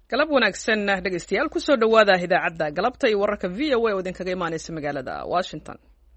galab wanaagsan dhegaystayaal ku soo dhawaada idaacadda galabta iyo wararka VOA oo idinkaga imaanaysa magaalada Washington.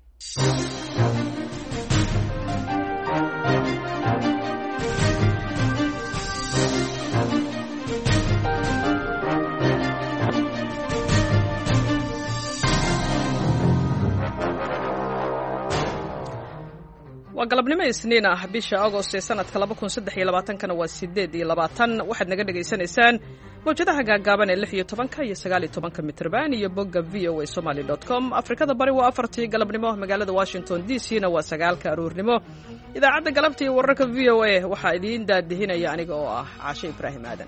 waa galabnimo isniin ah bisha Agost ee sanadka 2023 waa 8 waxaad naga dhageysanaysaan mowjadaha gaagaaban ee 16 iyo 19 mitrban iyo bogga voasomali.com. Afrikada bari waa 4 galabnimo, magaalada Washington DC na waa 9 aroornimo. Idaacadda galabta iyo wararka VOA waxaa idiin daadihinaya aniga oo ah Caashe Ibraahim Aadan.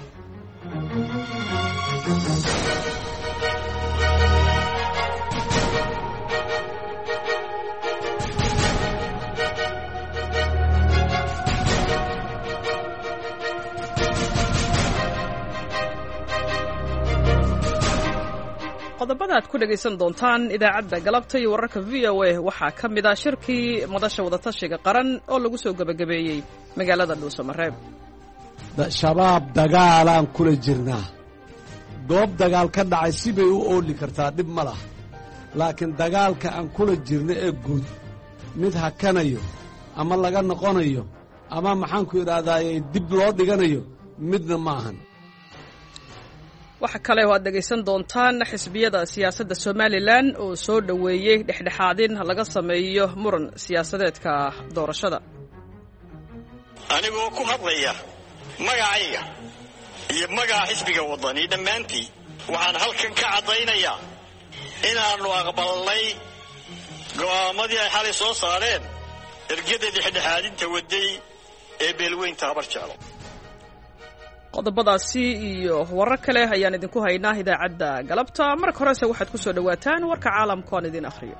qodobada aad ku dhagaysan doontaan idaacadda galabta iyo wararka VOA waxaa ka mid ah shirkii madasha wadatashiga qaran oo lagu soo gabagabeeyey magaalada Dhuusamareeb. shabaab dagaalaan kula jirnaa, goob dagaal ka dhacay sibay u ooli kartaa, dhib ma laha, laakiin dagaalka aan kula jirno ee guud mid hakanayo ama laga noqonayo ama maxaanku idhahdaaye dib loo dhiganayo midna ma ahan. waxa kale oo aad dhagaysan doontaan xisbiyada siyaasadda Somaliland oo soo dhaweeyay dhexdhexaadin laga sameeyo muran siyaasadeedka doorashada. anigoo ku hadlaya magacayga iyo magaca xisbiga wadani dhammaantii waxaan halkan ka caddaynayaa inaannu aqbalnay go'aamadii ay xalay soo saareen ergada dhexdhexaadinta waday ee beelweynta Habarjeclo. qodobadaasi iyo warar kale ayaan idinku haynaa idaacadda galabta. marka horese waxaad ku soo dhawaataan warka caalamka aan idin akhriyo.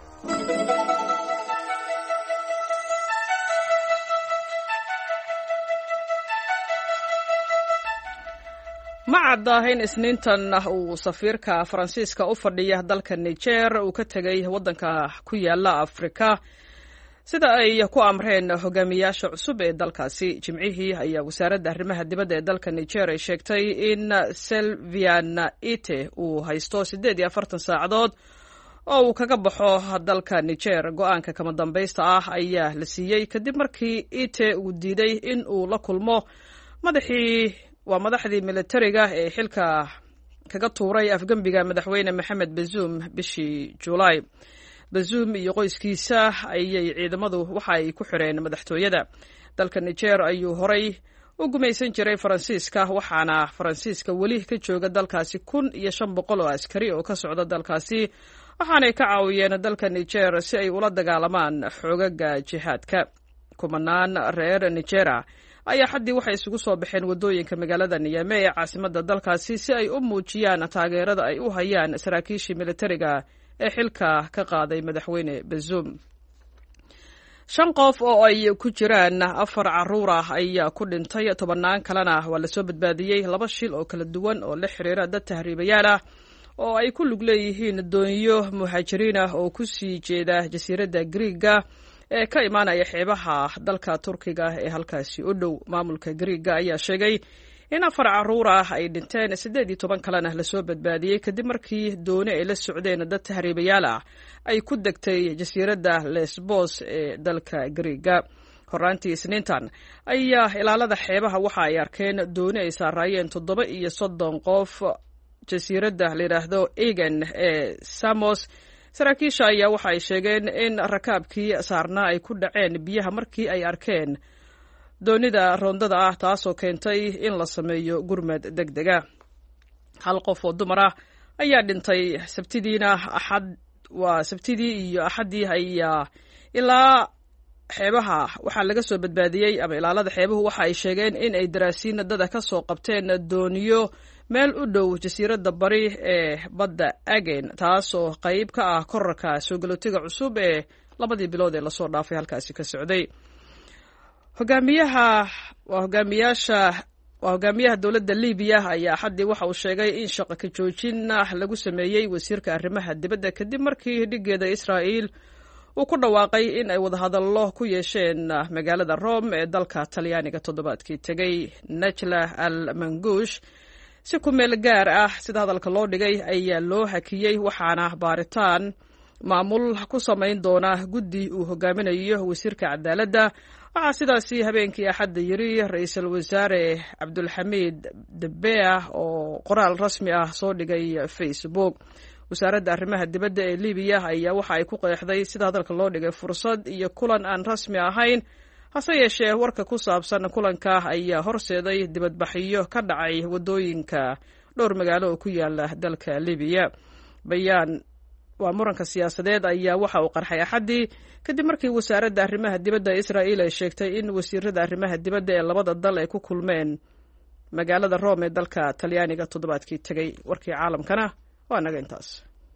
ma cadda in isniintan uu safiirka Faransiiska u fadhiya dalka Niger uu ka tegay waddanka ku yaala Afrika sida ay ku amreen hogaamiyaasha cusub ee dalkaasi. Jimcihii ayaa wasaaradda arrimaha dibadda ee dalka Niger ay sheegtay in Sylvain Ite uu haysto 48 saacadood oo uu kaga baxo dalka Niger. go'aanka kama dambaysta ah ayaa la siiyey kadib markii Ite uu diiday in uu la kulmo madaxdii militariga ee xilka kaga tuuray afgambiga madaxweyne Maxamed Bazoum bishii Juulaay. Bazoum iyo qoyskiisa ayay ciidamadu waxa ay ku xireen madaxtooyada dalka Niger. ayuu horay u gumaysan jiray Faransiiska, waxaana Faransiiska weli ka jooga dalkaasi 1500 oo askari oo ka socda dalkaasi, waxaanay ka caawiyeen dalka Niger si ay ula dagaalamaan xoogaga jihaadka. kumanaan reer Niger ayaa xaddii waxay isugu soo baxeen wadooyinka magaalada Niamey ee caasimadda dalkaasi si ay u muujiyaan taageerada ay u hayaan saraakiishii militariga ee xilka ka qaaday madaxweyne Bazoum. 5 qof oo ay ku jiraan 4 carruur ah ayaa ku dhintay, 10 kalena waa la soo badbaadiyey 2 shil oo kala duwan oo la xiriira dad tahriibayaal ah oo ay ku lug leeyihiin doonyo muhaajiriin ah oo ku sii jeeda jasiiradda Greega ee ka imaanaya xeebaha dalka Turkiga ee halkaasi u dhow. maamulka Greega ayaa sheegay in 4 carruur ah ay dhinteen, 18 kalena la soo badbaadiyey kadib markii dooni ay la socdeen dad tahriibayaal ah ay ku degtay jasiiradda Lesbos ee dalka Greega. horaantii isniintan ayaa ilaalada xeebaha waxa ay arkeen dooni ay saaraayeen 37 qof jasiiradda la yiraahdo Aegean ee Samos. saraakiisha ayaa waxa ay sheegeen in rakaabkii saarnaa ay ku dhaceen biyaha markii ay arkeen doonida roondada ah, taasoo keentay in la sameeyo gurmad degdega. 1 qof oo dumar ah ayaa dhintay sabtidii iyo axadii ayaa ilaa xeebaha waxaa laga soo badbaadiyey, ama ilaalada xeebuhu waxa ay sheegeen in ay daraasiin dada ka soo qabteen dooniyo meel u dhow jasiiradda bari ee badda Aegean, taasoo qayb ka ah korarka soo galootiga cusub ee 2 bilood ee lasoo dhaafay halkaasi ka socday. hogaamiyaha dowladda Liibiya ayaa xaddii waxa uu sheegay in shaqo ka joojin lagu sameeyey wasiirka arrimaha dibadda kadib markii dhigeeda Israa'iil uu ku dhawaaqay in ay wadahadallo ku yeesheen magaalada Rome ee dalka Talyaaniga toddobaadkii tegay. Najla al-Mangush si ku meel gaar ah sida hadalka loo dhigay ayaa loo hakiyey waxaana baaritaan maamul ku samayn doona guddi uu hogaaminayo wasiirka cadaaladda. waxaa sidaasi habeenkii axadda yiri ra-iisul wasaare cabdulxamiid dabeah oo qoraal rasmi ah soo dhigay Facebook. wasaaradda arrimaha dibadda ee libiya ayaa waxa ay ku qeexday sida hadalka loo dhigay fursad iyo kulan aan rasmi ahayn. hase yeeshee warka ku saabsan kulanka ayaa horseeday dibadbaxyo ka dhacay waddooyinka dhowr magaalo oo ku yaala dalka libiya. bayaan waa muranka siyaasadeed ayaa waxa uu qarxay axaddii kadib markii wasaaradda arrimaha dibadda Israa'iil ay sheegtay in wasiirada arrimaha dibadda ee labada dal ay ku kulmeen magaalada Rome ee dalka Talyaaniga toddobaadkii tagay. warkii caalamkana waa naga intaas.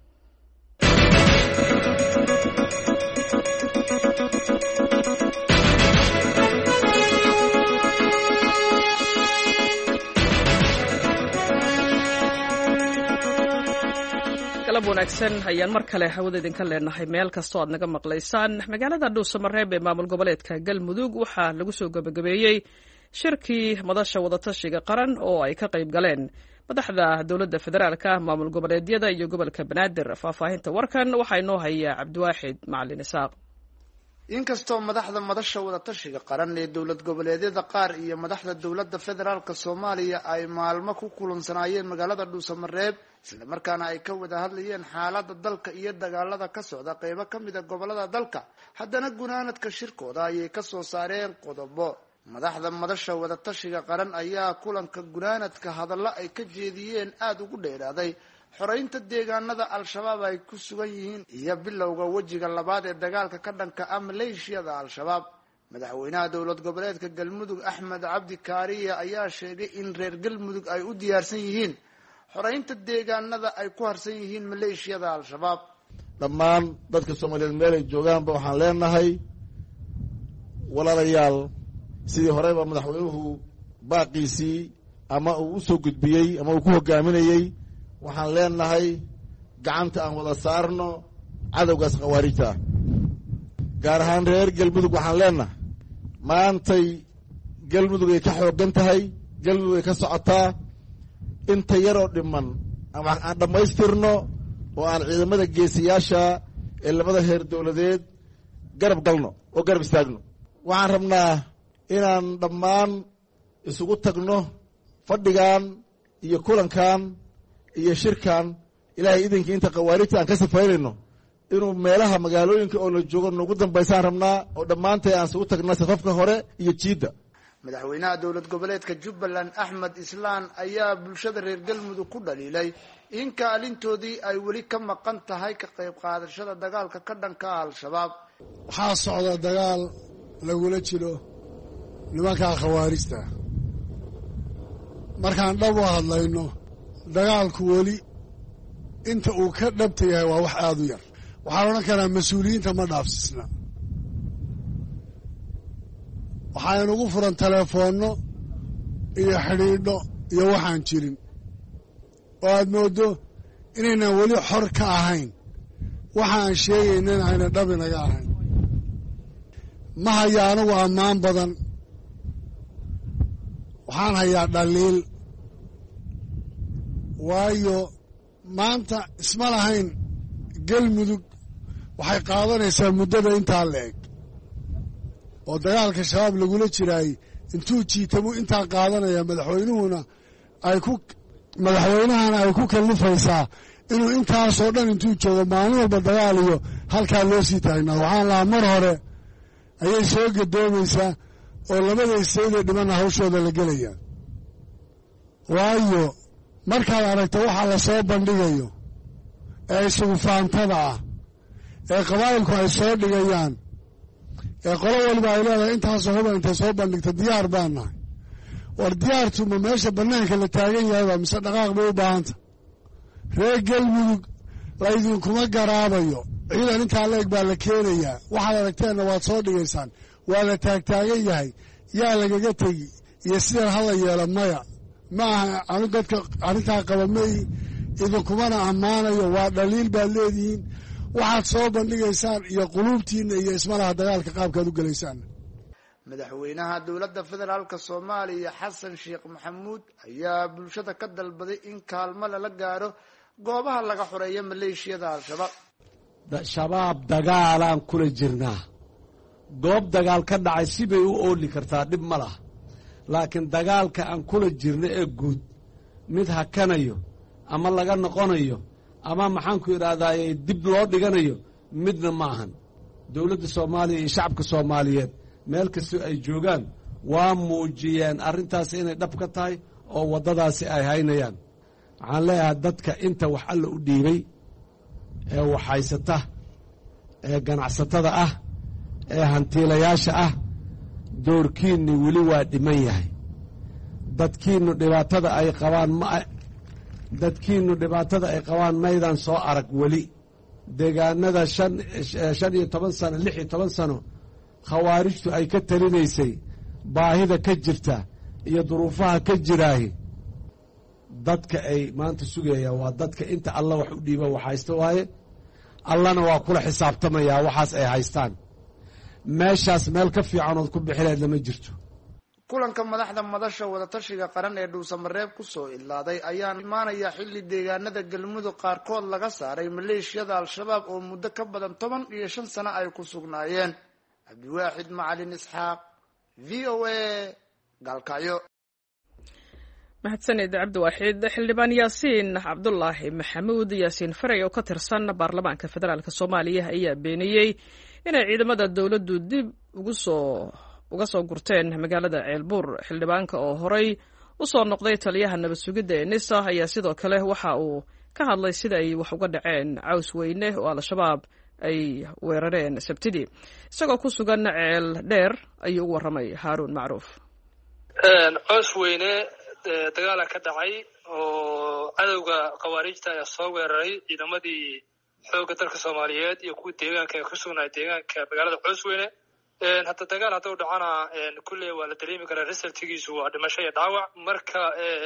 galab wanaagsan ayaan mar kale hawada idinka leenahay meel kastoo aad naga maqlaysaan. magaalada dhuusamareeb ee maamul goboleedka galmudug waxaa lagu soo gabagabeeyey shirkii madasha wadatashiga qaran oo ay ka qayb galeen madaxda dowladda federaalka, maamul goboleedyada iyo gobolka banaadir. faahfaahinta warkan waxaa inoo haya cabdiwaaxid macalin isaaq. inkastoo madaxda madasha wadatashiga qaran ee dowlad goboleedyada qaar iyo madaxda dowladda federaalka Soomaaliya ay maalmo ku kulansanaayeen magaalada dhuusamareeb isla markaana ay ka wada hadlayeen xaaladda dalka iyo dagaalada ka socda qaybo ka mid ah gobolada dalka, haddana gunaanadka shirkooda ayay ka soo saareen qodobo. madaxda madasha wadatashiga qaran ayaa kulanka gunaanadka hadallo ay ka jeediyeen aada ugu dheeraaday xoreynta deegaanada al-shabaab ay ku sugan yihiin iyo bilowga wejiga labaad ee dagaalka ka dhanka ah maleeshiyada al-shabaab. madaxweynaha dowlad goboleedka galmudug Axmed Cabdi Kaariye ayaa sheegay in reer galmudug ay u diyaarsan yihiin xoreynta deegaanada ay ku harsan yihiin maleeshiyada al-shabaab. dhammaan dadka Soomaaliyeed meel ay joogaanba waxaan leenahay walaalayaal, sidii horeba madaxweynuhu baaqiisii ama uu u soo gudbiyey ama uu ku hogaaminayey, waxaan leenahay gacanta aan wada saarno cadowgaas khawaarijta ah. gaar ahaan reer galmudug waxaan leenahay maantay galmudug ay ka xoogan tahay, galmudug ay ka socotaa. inta yaroo dhiman aan dhammaystirno oo aan ciidamada geesiyaasha ee labada heer dowladeed garab galno oo garab istaagno. waxaan rabnaa inaan dhammaan isugu tagno fadhigan iyo kulankan iyo shirkan ilaahay idinkii inta khawaarijta aan ka safaynayno inuu meelaha magaalooyinka oo la joogo noogu dambaysaan rabnaa oo dhammaantay aan isugu tagna safafka hore iyo jiidda. madaxweynaha dowlad goboleedka Jubbaland Axmed Islaan ayaa bulshada reer galmudug ku dhaliilay in kaalintoodii ay weli ka maqan tahay ka qayb qaadashada dagaalka ka dhanka ah al-shabaab. waxaa socda dagaal lagula jiro nimanka khawaarijta. markaan dhab u hadlayno dagaalku weli inta uu ka dhabta yahay waa wax aada u yar. waxaan odhan karaa mas-uuliyiinta ma dhaafsisna. waxaa inugu furan teleefoonno iyo xidhiidho iyo waxaan jirin oo aad mooddo inaynan weli xor ka ahayn. waxaan sheegaynana ayna dhab inaga ahayn. ma haya anigu ammaan badan, waxaan hayaa dhaliil. waayo maanta isma lahayn galmudug waxay qaadanaysaa muddada intaa la eg oo dagaalka shabaab lagula jiraayey intuu jiitamo intaa qaadanaya madaxweynahana ay ku kallifaysaa inuu intaasoo dhan intuu joogo maalin walba dagaal iyo halkaa loo sii taagnaa. waxaan lahaa mar hore ayay soo gadoomaysaa oo labada istaydee dhimanna hawshooda la gelayaa. waayo markaad aragto waxaa la soo bandhigayo ee isugu faantada ah ee qabaa'ilku ay soo dhigayaan ee qolo waliba ay leedahay intaasoo huba intay soo bandhigta diyaar baan nahay. war diyaartu ma meesha bannaanka la taagan yahayba mise dhaqaaq bay u baahanta? reer galmudug laydinkuma garaabayo. ciidan intaa la eg baa la keenayaa. waxaad aragteenna waad soo dhigaysaan. waa la taagtaagan yahay. yaa lagaga tegi iyo sidan hala yeelo maya. ma aha anu dadka arrintaa qaba may idinkumana ammaanayo. waa dhaliil baad leedihiin. waxaad soo bandhigaysaan iyo quluubtiinna iyo ismalaha dagaalka qaabkaad u gelaysaan. madaxweynaha dowladda federaalk soomaaliya xasan sheekh maxamuud ayaa bulshada ka dalbaday in kaalmo lala gaaro goobaha laga xoreeyo maleeshiyada al-shabaab. shabaab dagaalaan kula jirnaa. goob dagaal ka dhacay sibay u ooli kartaa dhib ma laha, laakiin dagaalka aan kula jirno ee guud mid hakanayo ama laga noqonayo ama maxaanku idhahdaaye dib loo dhiganayo midna ma ahan. dowladda soomaaliya iyo shacabka soomaaliyeed meel kastoo ay joogaan waa muujiyeen arrintaas inay dhab ka tahay oo waddadaasi ay haynayaan. waxaan leeyahay dadka inta wax alla u dhiibay ee waxhaysata ee ganacsatada ah ee hantiilayaasha ah, doorkiinni weli waa dhiman yahay. dadkiinnu dhibaatada ay qabaan maydaan soo arag weli. deegaanada 15 sano 16 sano khawaarijtu ay ka talinaysay, baahida ka jirta iyo duruufaha ka jiraahi, dadka ay maanta sugayaan waa dadka inta alla wax u dhiiba wax haysta waaye. allana waa kula xisaabtamayaa waxaas ay haystaan. meeshaas meel ka fiicanood ku bixileed lama jirto. kulanka madaxda madasha wadatashiga qaran ee dhuusamareeb kusoo ilaaday ayaa imaanaya xilli deegaanada galmudug qaarkood laga saaray maleeshiyada al-shabaab oo muddo ka badan 15 sano ay ku sugnaayeen. cabdiwaaxid macalin isxaaq, v o a, galkacyo. mahadsanid cabdiwaaxid. xildhibaan yaasiin cabdulaahi maxamuud yaasiin faray oo ka tirsan baarlamaanka federaalk soomaaliya ayaa beeniyey inay ciidamada dowladdu dib uga soo gurteen magaalada ceelbuur. xildhibaanka oo horay u soo noqday taliyaha nabad sugidda ee nisa ayaa sidoo kale waxa uu ka hadlay sida ay wax uga dhaceen caws weyne oo al-shabaab ay weerareen sabtidii. isagoo ku sugan ceel dheer ayuu u warramay haaruun macruuf. caws weyne dagaala ka dhacay oo cadowga khawaarijta ayaa soo weeraray ciidamadii xoogga dalka soomaaliyeed iyo kuwa deegaanka ee ku sugnaa deegaanka magaalada caws weyne. hadda dagaal hadduu dhacana kulley waa la dareemi karaa resultigiisu waa dhimasho iyo dhaawac. marka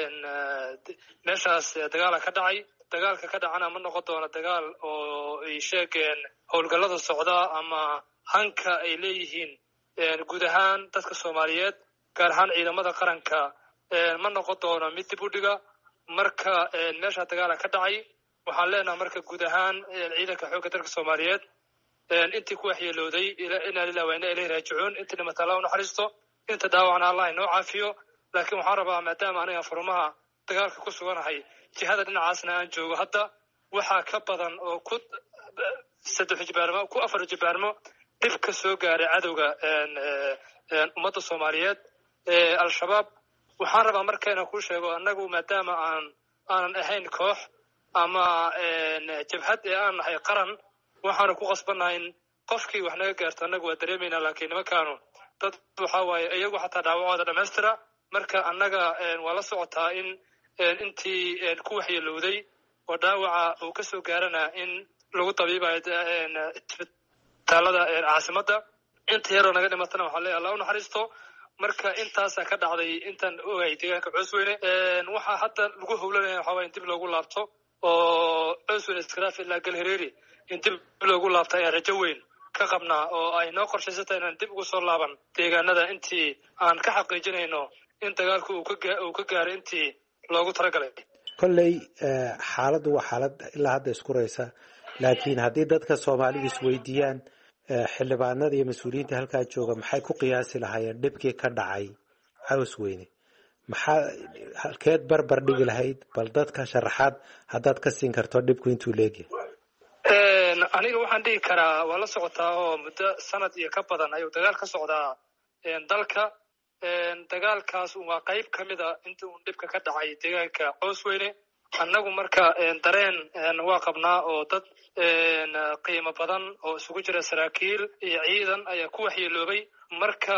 meeshaas dagaala ka dhacay. dagaalka ka dhacana ma noqon doono dagaal oo ay sheegeen howlgallada socda ama hanka ay leeyihiin guud ahaan dadka soomaaliyeed gaar ahaan ciidamada qaranka ma noqon doono mid dib u dhiga. marka meesha dagaala ka dhacay waxaan leenahay marka guud ahaan ciidanka xoogga dalka soomaaliyeed intii ku waxyeelooday inaa lillahi wa inaa ilayhi raajicuun. intii dhimata allah u naxariisto, inta dhaawacna allah inoo caafiyo. laakiin waxaan rabaa maadaama aniga furmaha dagaalka ku suganahay jihada dhinacaasna aan joogo hadda waxaa ka badan oo ku 3 jibaarmo ku 4 jibaarmo dhib ka soo gaaray cadowga ummadda soomaaliyeed al-shabaab. waxaan rabaa marka inaan kuu sheego annagu maadaama aanan ahayn koox ama jabhad ee aan nahay qaran, waxaanu ku qasbannahay in qofkii wax naga gaarto annagu waa dareemaynaa. laakiin nimankaanu dad waxaa waaye iyagu xataa dhaawacooda dhammaystira. marka annaga waa la socotaa in intii ku waxyeelowday oo dhaawaca uu ka soo gaarana in lagu tabiibayo isbitaalada caasimadda. inta yaroo naga dhimatana waxaa leeyahay allah u naxariisto. marka intaasaa ka dhacday intaan ogay deegaanka caws weyne. waxaa hadda lagu howlanaya waxaa waye in dib loogu laabto oo caws weyne iskaraaf ilaa galhareeri in dib loogu laabto ayaa rajo weyn ka qabnaa oo ay noo qorshaysata inaan dib ugu soo laaban deegaanada intii aan ka xaqiijinayno in dagaalku uu ka gaaray intii loogu talagalay. kolley xaaladdu waa xaalad ilaa hadda iskuraysa, laakiin haddii dadka soomaalidu isweydiiyaan xildhibaanada iyo mas-uuliyiinta halkaa jooga maxay ku qiyaasi lahaayeen dhibkii ka dhacay caws weyne, maxaa halkeed barbar dhigi lahayd? bal dadka sharaxaad haddaad ka siin karto dhibku intuu leegyahay. aniga waxaan dhihi karaa waa la socotaa oo muddo sanad iyo ka badan ayuu dagaal ka socdaa dalka. dagaalkaas waa qayb ka mida inta uu dhibka ka dhacay deegaanka caws weyne. annagu marka dareen waa qabnaa oo dad qiimo badan oo isugu jira saraakiil iyo ciidan ayaa ku waxyeeloobay. marka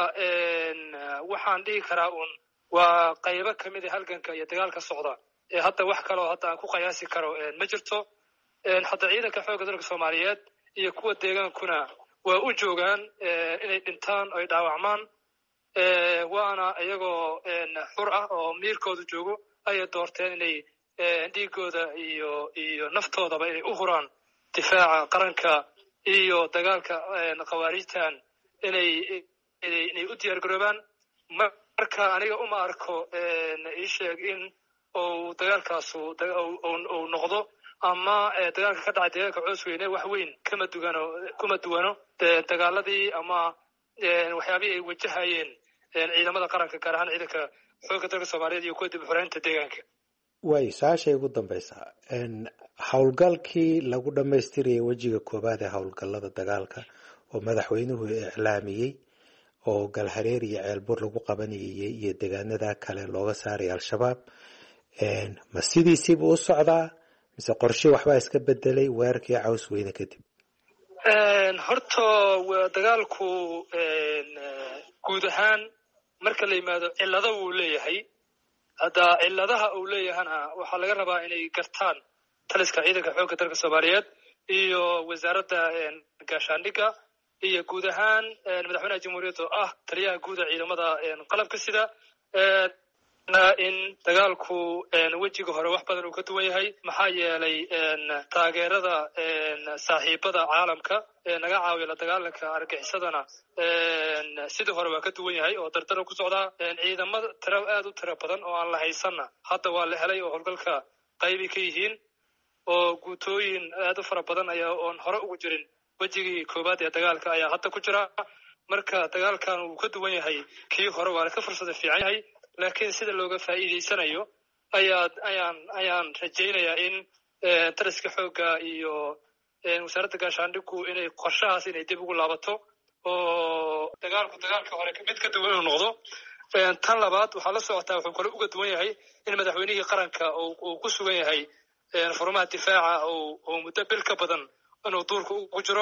waxaan dhihi karaa waa qaybo ka mida halganka iyo dagaalka socda ee hadda wax kaloo hadda aan ku qiyaasi karo ma jirto. hadda ciidanka xoogga dalka soomaaliyeed iyo kuwa deegaankuna waa u joogaan inay dhintaan oo ay dhaawacmaan. waana iyagoo xur ah oo miirkooda joogo ayay doorteen inay dhiigooda iyo naftoodaba inay u huraan difaaca qaranka iyo dagaalka khawaarijtan inay inay u diyaar garoobaan. marka aniga uma arko ii sheeg in uu dagaalkaasu uu noqdo ama dagaalka ka dhacay deegaanka Coosweyne wax weyn kuma duwano dagaaladii ama waxyaabihii ay wajahayeen ciidamada qaranka gaar ahaan ciidanka xoogga dalka Soomaaliyeed iyo kuwa dib u xoreynta deegaanka. way saashay ugu dambaysaa howlgalkii lagu dhamaystiriyay wajiga koobaad ee howlgallada dagaalka oo madaxweynuhu iclaamiyey oo galhareer iyo ceelbur lagu qabanayay iyo deegaanada kale looga saaray al-shabaab ma sidiisiiba u socdaa mise qorshe waxbaa iska bedelay weerarkii Coosweyne kadib? horta dagaalku guud ahaan marka la yimaado cillado uu leeyahay. hadda cilladaha uu leeyahana waxaa laga rabaa inay gartaan taliska ciidanka xoogga dalka Soomaaliyeed iyo wasaaradda gaashaandhigga iyo guud ahaan madaxweynaha jamhuuriyadda oo ah taliyaha guud ee ciidamada qalabka sida in dagaalku wejiga hore wax badan uu ka duwan yahay maxaa yeelay taageerada saaxiibada caalamka naga caawiya la dagaalanka argagixisadana sidii hore waa ka duwan yahay oo dardar ku socdaa. ciidamada aad u tiro badan oo aan la haysanna hadda waa la helay oo howlgalka qaybi ka yihiin oo guutooyin aad u fara badan ayaa oon hore ugu jirin wejigii koobaad ee dagaalka ayaa hadda ku jira. marka dagaalkan uu ka duwan yahay kii hore waa ka fursad fiican yahay laakiin sida looga faa'iideysanayo ayaan rajaynayaa in taliska xoogga iyo wasaaradda gaashaandhiggu inay qorshahaas inay dib ugu laabato oo dagaalka hore mid ka duwan inuu noqdo. tan labaad waxaa la socotaa wuxuu kale uga duwan yahay in madaxweynihii qaranka uu ku sugan yahay furmaha difaaca oo muddo bil ka badan inuu duurka ugu jiro.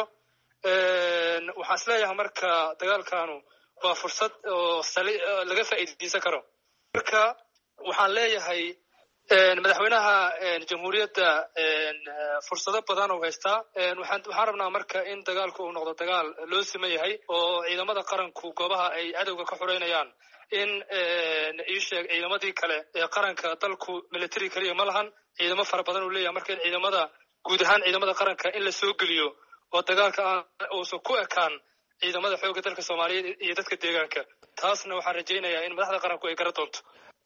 waxaan isleeyahay marka dagaalkanu waa fursad oo laga faa'iideysan karo. marka waxaan leeyahay madaxweynaha jamhuuriyadda fursado badan oo haystaa. waxaan rabnaa marka in dagaalku uu noqdo dagaal loo siman yahay oo ciidamada qaranku goobaha ay cadowga ka xoreynayaan in ii sheeg ciidamadii kale ee qaranka dalku military kaliya ma lahan ciidamo fara badan uu leeyahay. marka in ciidamada guud ahaan ciidamada qaranka in la soo geliyo oo dagaalka uusan ku ekaan ciidamada xoogga dalka Soomaaliyeed iyo dadka deegaanka. taasna waxaan rajaynayaa in madaxda qaranku ay gara doonto.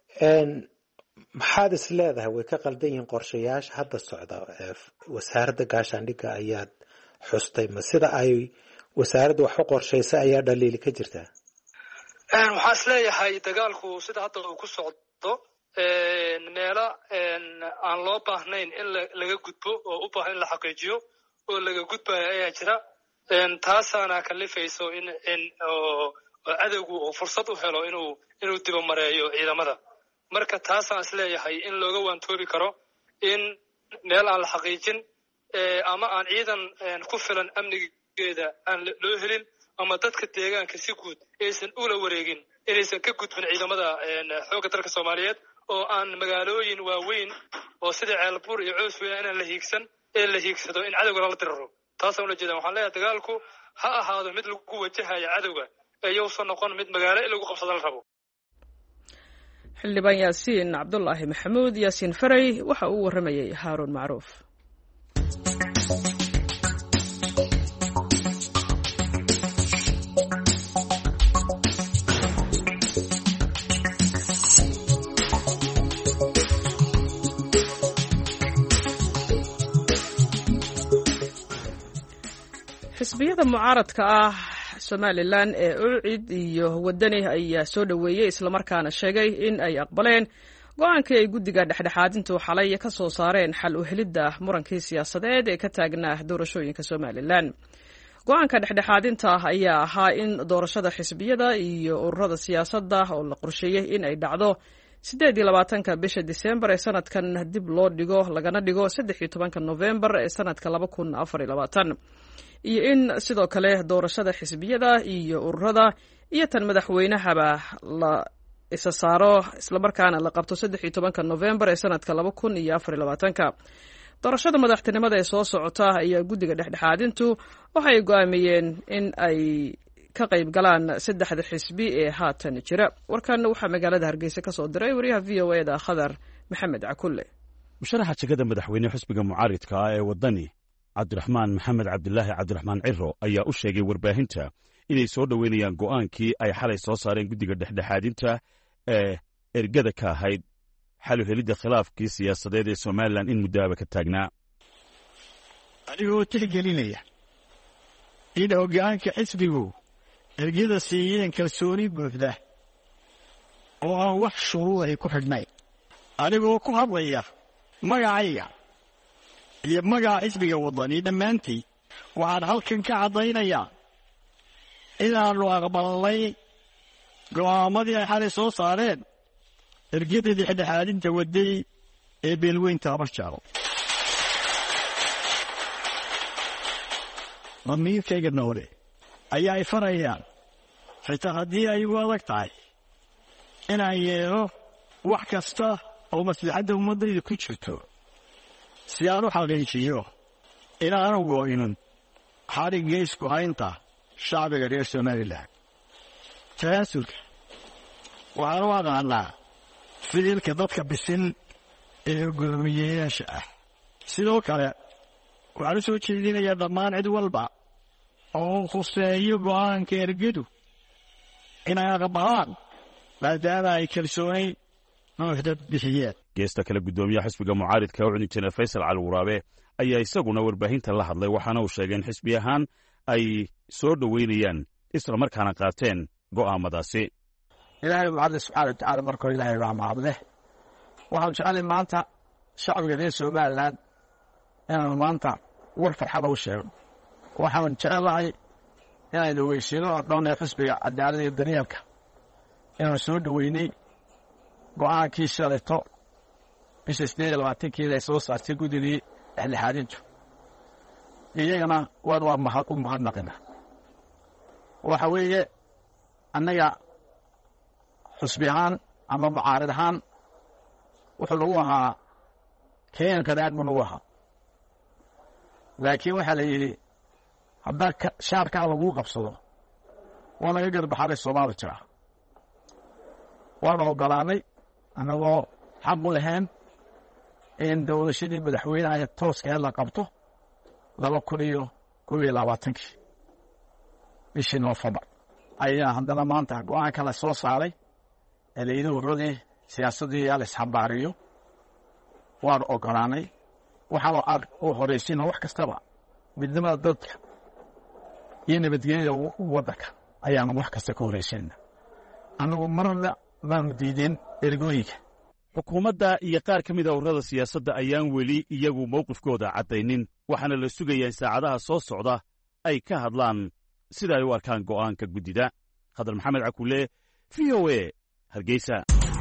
maxaad is leedahay way ka qaldan yihiin qorshayaasha hadda socda? wasaaradda gaashaandhigga ayaad xustay, ma sida ay wasaaradda wax u qorshaysay ayaa dhaliili ka jirtaa? waxaan is leeyahay dagaalku sida hadda uu ku socdo meelo aan loo baahnayn in laga gudbo oo u baahan in la xaqiijiyo oo laga gudbayo ayaa jira. taasaana kalifayso in cadowgu uu fursad u helo inuu dibamareeyo ciidamada. marka taasaan is leeyahay in looga waantoobi karo in meel aan la xaqiijin ama aan ciidan ku filan amnigeeda aan loo helin ama dadka deegaanka si guud aysan ula wareegin inaysan ka gudbin ciidamada xoogga dalka Soomaaliyeed oo aan magaalooyin waaweyn oo sida ceelbur iyo Coosweyne inaan la hiigsan ee la hiigsado in cadowga lala diriro. taasaan ula jeedaa. waxaan leeyahay dagaalku ha ahaado mid lagu wajahayo cadowga ayuusan noqon mid magaalo in lagu qabsado la rabo. xildhibaan yaasiin cabdulaahi maxamuud yaasiin faray waxa uu waramayay haaruun macruuf. xisbiyada mucaaradka ah somalilan ee ucid iyo wadani ayaa soo dhoweeyey islamarkaana sheegay in ay aqbaleen go-aankii ay guddiga dhexdhexaadintu xalay ka soo saareen xal u helidda murankii siyaasadeed ee ka taagnaa doorashooyinka somalilan. go-aanka dhexdhexaadinta ayaa ahaa in doorashada xisbiyada iyo ururada siyaasadda oo la qorsheeyey in ay dhacdo 28 bisha Diseembar ee sanadkan dib loo dhigo lagana dhigo 13 Novembar ee sanadka 2024 iyo in sidoo kale doorashada xisbiyada iyo ururada iyo tan madaxweynahaba la isa saaro isla markaana la qabto 13 Novembar ee sanadka 2024. doorashada madaxtinimada ee soo socota ayaa guddiga dhexdhexaadintu waxay go'aamiyeen in ay ka qayb galaan saddexda xisbi ee haatan jira. warkan waxaa magaalada Hargeysa ka soo diray wariyaha VOA da Khadar Maxamed Cakulle. musharaxa jagada madaxweyne xisbiga mucaaridka ee wadani Cabdiraxmaan Maxamed Cabdilaahi Cabdiraxmaan Ciro ayaa u sheegay warbaahinta inay soo dhoweynayaan go'aankii ay xalay soo saareen guddiga dhexdhexaadinta ee ergada ka ahayd xal u helidda khilaafkii siyaasadeed ee somalilan in muddaaba ka taagnaa. anigoo tixgelinaya in hoggaanka xisbigu ergada siiyeen kalsooni buuxda oo aan wax shuruud ay ku xidhnayn, anigoo ku hadlaya magacayga iyo magaca xisbiga waddani dhammaantii, waxaan halkan ka caddaynayaa inaannu aqbalnay go'aamadii ay xalay soo saareen ergada dhexdhexaadinta wadday ee beelweynta Habarjaalo. damiirkayga noole ayaa ay farayaan, xitaa haddii ay ugu adag tahay inaan yeelo wax kasta oo maslaxadda ummaddayda ku jirto si aan u xaqiijiyo inaanu go'inin xadhigga isku haynta shacbiga reer somalilan. tanaasulka waxaan u aqaanaa ficilka dadka bisil ee gudoomiyeyaasha ah. sidoo kale waxaan u soo jeedinayaa dhammaan cid walba oo khuseeyo go'aanka ergadu inay aqbalaan maadaama ay kalsooni buuxda bixiyeen. geesta kale guddoomiyaha xisbiga mucaaridka u injineer faysal cali waraabe ayaa isaguna warbaahinta la hadlay, waxaana uu sheegay in xisbi ahaan ay soo dhoweynayaan isla markaana qaateen go'aamadaasi. ilaahay mucadis subxaana watacaala markoo ilaahay waa mahadleh. waxaan jeclay maanta shacbiga reer somalilan inaanu maanta war farxada u sheegno. waxaan jecelahay inaynu weysiino oo dhoonee xisbiga cadaalada iyo daryeelka inaanu soo dhoweynay go'aankii shalayto bisha 28 ay soo saartay guddigii dhexdhexaadintu. iyagana waa mahadnaqina. waxa weeye annaga xusbi ahaan ama mucaarid ahaan wuxuu lagu ahaa keenka daad ma lagu ahaa, laakiin waxaa la yidhi haddaa shaarkaa laguu qabsado waa naga garbaxaray Soomaali jira. waana ogolaanay annagoo xaq u lahayn in dowlashadii madaxweynaha tooskeed la qabto 2021 bishii Noofambar. ayaa haddana maanta go'aanka la soo saaray ee la yidhi wuxuudii siyaasaddii yaa la isxambaariyo waan ogolaanay. waxaanu u horaysiina wax kastaba midnimada dadka iyo nabadgelyada waddanka ayaanu wax kasta ka horaysiina. annagu marna maanu diideen ergooyinka. xukuumadda iyo qaar ka mida ururada siyaasadda ayaan weli iyagu mowqifkooda caddaynin, waxaana la sugayaa in saacadaha soo socda ay ka hadlaan sida ay u arkaan go'aanka guddida. khadar maxamed cakulle, v o a, Hargeysa.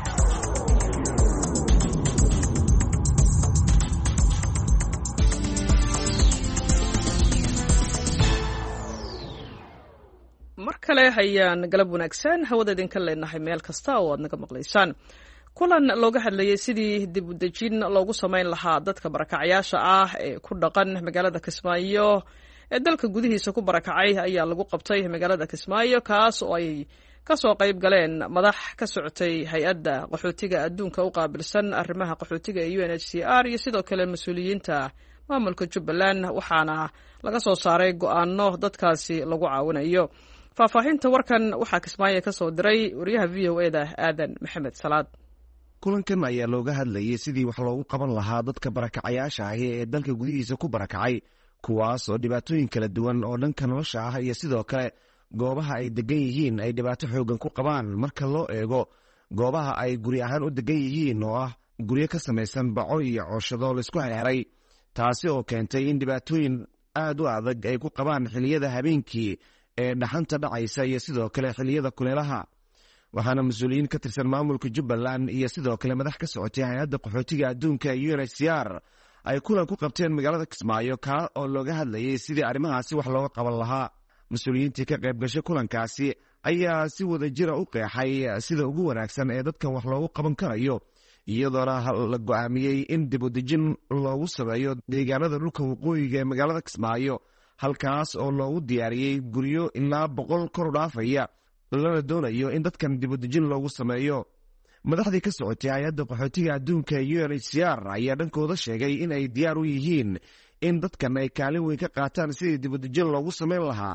mar kale hayaan galab wanaagsan hawada idinka leenahay meel kasta oo aad naga maqlaysaan. kulan looga hadlayay sidii dib u dejin loogu samayn lahaa dadka barakacayaasha ah ee ku dhaqan magaalada Kismaayo ee dalka gudihiisa ku barakacay ayaa lagu qabtay magaalada Kismaayo, kaas oo ay ka soo qayb galeen madax ka socotay hay-adda qaxootiga adduunka u qaabilsan arrimaha qaxootiga ee UNHCR iyo sidoo kale mas'uuliyiinta maamulka Jubbaland, waxaana laga soo saaray go'aano dadkaasi lagu caawinayo. faahfaahinta warkan waxaa Kismaayo ka soo diray wariyaha VOA-da Aadan Maxamed Salaad. kulankan ayaa looga hadlayay sidii wax loogu qaban lahaa dadka barakacayaasha ah ee dalka gudihiisa ku barakacay, kuwaas oo dhibaatooyin kala duwan oo dhanka nolosha ah iyo sidoo kale goobaha ay degan yihiin ay dhibaato xoogan ku qabaan marka loo eego goobaha ay guri ahaan u degan yihiin oo ah guryo ka samaysan baco iyo cooshado laisku xirxiray, taasi oo keentay in dhibaatooyin aad u adag ay ku qabaan xilliyada habeenkii ee dhaxanta dhacaysa iyo sidoo kale xilliyada kuleelaha. waxaana mas-uuliyiin ka tirsan maamulka Jubbaland iyo sidoo kale madax ka socotay hay-adda qaxootiga adduunka UNHCR ay kulan ku qabteen magaalada Kismaayo, kaa oo looga hadlayay sidii arrimahaasi wax looga qaban lahaa. mas-uuliyiintii ka qayb gashay kulankaasi ayaa si wada jira u qeexay sida ugu wanaagsan ee dadkan wax loogu qaban karayo, iyadoona la go'aamiyey in dib u dejin loogu sameeyo deegaanada dhulka waqooyiga ee magaalada Kismaayo, halkaas oo loogu diyaariyey guryo ilaa 100 kor u dhaafaya, lana doonayo in dadkan dib u dejin loogu sameeyo. madaxdii ka socotay hay-adda qaxootiga adduunka UNHCR ayaa dhankooda sheegay in ay diyaar u yihiin in dadkan ay kaalin weyn ka qaataan sidii dib u dejin loogu samayn lahaa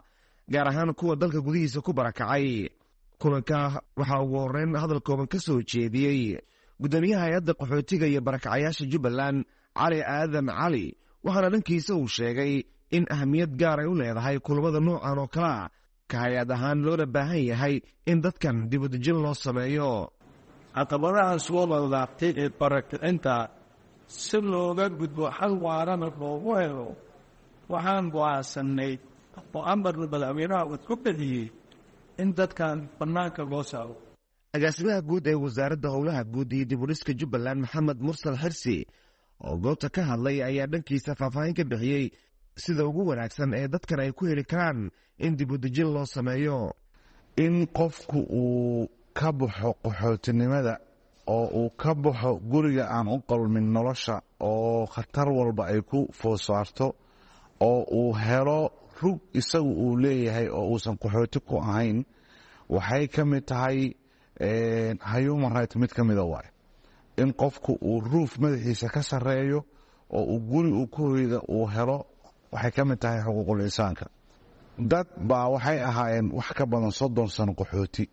gaar ahaan kuwa dalka gudihiisa ku barakacay. kulanka waxaa ugu horreyn hadal kooban ka soo jeediyey guddoomiyaha hay-adda qaxootiga iyo barakacayaasha jubbaland cali aadan cali, waxaana dhankiisa uu sheegay in ahmiyad gaar ay u leedahay kulamada noocan oo kale ah ka hay-ad ahaan loona baahan yahay in dadkan dibudejin loo sameeyo. caqabadaha soo lalaabtay ee barakicinta si looga gudbo xal waarana loogu helo waxaan go'aansanay oo amarna madaxweynaha uu ku bixiyey in dadkan bannaanka loo saaro. agaasimaha guud ee wasaaradda howlaha guud iyo dibudhiska jubbaland maxamed mursal xirsi oo goobta ka hadlay ayaa dhankiisa faahfaahin ka bixiyey sida ugu wanaagsan ee dadkan ay ku heli karaan in dibudejin loo sameeyo. in qofku uu ka baxo qaxootinimada oo uu ka baxo guriga aan u qalmin nolosha oo khatar walba ay ku foosaarto oo uu helo rug isagu uu leeyahay oo uusan qaxooti ku ahayn, waxay ka mid tahay human right mid ka mida waay. in qofku uu ruuf madaxiisa ka sarreeyo oo uu guri uu ku hoyda uu helo waxay ka mid tahay xuquuqul insaanka. dad baa waxay ahaayeen wax ka badan 30 sano qaxooti.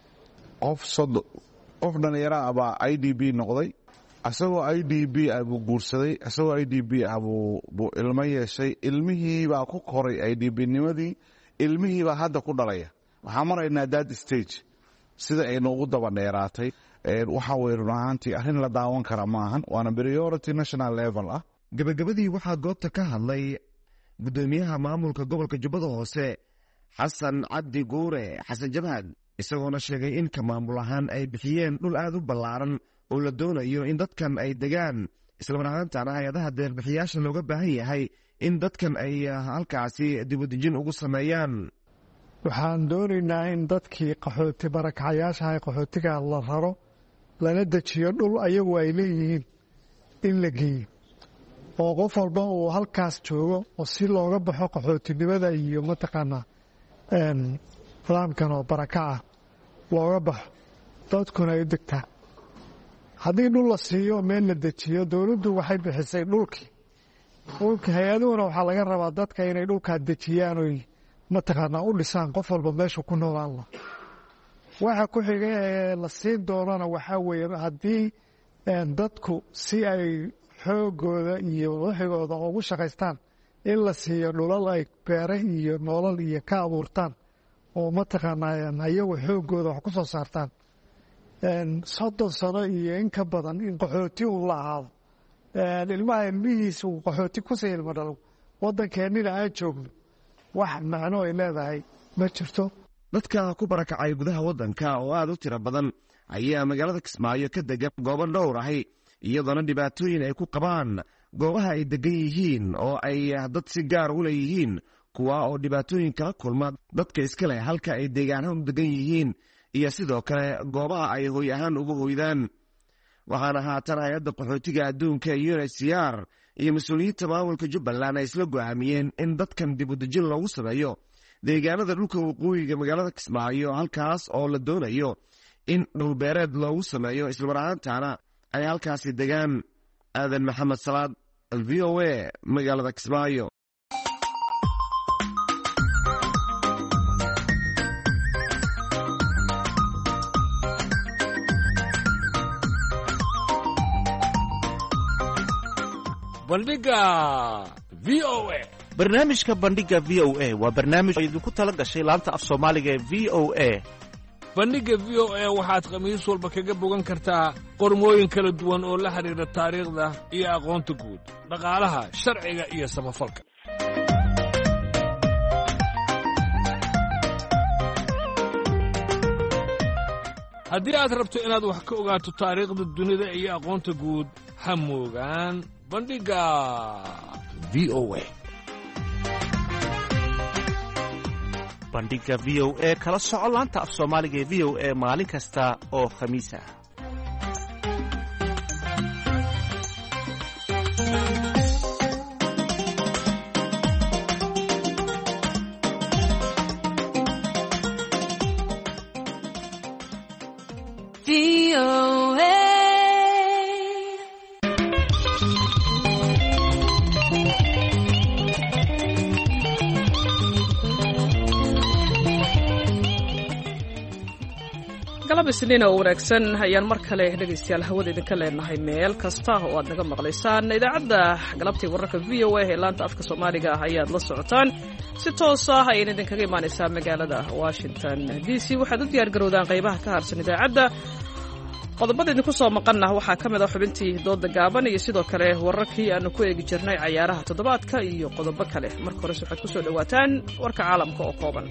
qof dhallinyaro ah baa IDP noqday, asagoo IDP ah buu guursaday, asagoo IDP ah buu ilmo yeeshay, ilmihii baa ku koray IDP-nimadii, ilmihii baa hadda ku dhalaya. waxaan maraynaa that stage sida ay noogu daba dheeraatay. waxa way run ahaantii arrin la daawan kara maahan, waana priority national level ah. gabagabadii waxaa goobta ka hadlay guddoomiyaha maamulka gobolka jubbada hoose xasan cabdi guure xasan jabhad, isagoona sheegay in ka maamul ahaan ay bixiyeen dhul aad u ballaaran oo la doonayo in dadkan ay degaan, islamar ahaantana hay-adaha deeqbixiyaasha looga baahan yahay in dadkan ay halkaasi dibudejin ugu sameeyaan. waxaan doonaynaa in dadkii qaxooti barakacayaashaha qaxootiga la raro lana dejiyo dhul ayagu ay leeyihiin in la geeyo oo qof walba uu halkaas joogo oo si looga baxo qaxootinimada iyo mataqaanaa nidaamkan oo baraka ah looga baxo dadkuna ay u degtaa. haddii dhul la siiyo meel la dejiyo, dowladdu waxay bixisay dhulkii hay-aduhuna waxaa laga rabaa dadka inay dhulkaa dejiyaan oy mataqaanaa u dhisaan qof walba meeshu ku noolaan lah. waxa ku xiga ee la siin doonana waxaa weeye haddii dadku si ay xoogooda iyo waxigooda ugu shaqaystaan in la siiyo dhulal ay beere iyo nolol iyo ka abuurtaan oo mataqaanaa ayagu xoogooda wax ku soo saartaan. 30 sano iyo in ka badan in qaxooti uu la ahaado, ilmihiisa uu qaxooti kusii ilmo dhalo waddankeennina aan joogno, wax macno ay leedahay ma jirto. dadka ku barakacay gudaha waddanka oo aad u tiro badan ayaa magaalada Kismaayo ka degan goobo dhowr ahi, iyadoona dhibaatooyin ay ku qabaan goobaha ay degan yihiin oo ay dad si gaar u leeyihiin, kuwa oo dhibaatooyin kala kulma dadka iska leh halka ay deegaanahan u degan yihiin iyo sidoo kale goobaha ay hoy ahaan uga hoydaan. waxaana haatan hay-adda qaxootiga adduunka UNHCR iyo mas-uuliyiinta maamulka jubbaland ay isla go'aamiyeen in dadkan dibudejin loogu sameeyo deegaanada dhulka waqooyiga magaalada Kismaayo, halkaas oo la doonayo in dhulbeereed loogu sameeyo, islamar ahaantana ay halkaasi degaan. aadan maxamed salaad, VOA, magaalada Kismaayo. barnaamijka bandhiga v o a waa barnaamij oo idinku tala gashay laanta af soomaaliga ee v o a. bandhigga v o a waxaad khamiis walba kaga bogan kartaa qormooyin kala duwan oo la xidhiidha taariikhda iyo aqoonta guud, dhaqaalaha, sharciga iyo samafalka. haddii aad rabto inaad wax ka ogaato taariikhda dunida iyo aqoonta guud, ha moogaan bandhigga v o a. bandhigga v o a kala soco laanta af soomaaliga ee v o a maalin kasta oo khamiis ah. galab isniin oo wanaagsan ayaan mar kale dhegaystayaal hawada idinka leenahay meel kasta oo aad naga maqlaysaan idaacadda galabtii wararka v o a ee laanta afka soomaaliga ah ayaad la socotaan si toos ah ayayna idinkaga imaanaysaa magaalada washington d c waxaad u diyaargarowdaan qaybaha ka harsan idaacadda qodobada idinku soo maqanna waxaa ka mid a xubintii dooda gaaban iyo sidoo kale wararkii aanu ku eegi jirnay cayaaraha toddobaadka iyo qodobo kale marka hores waxaad ku soo dhowaataan warka caalamka oo kooban.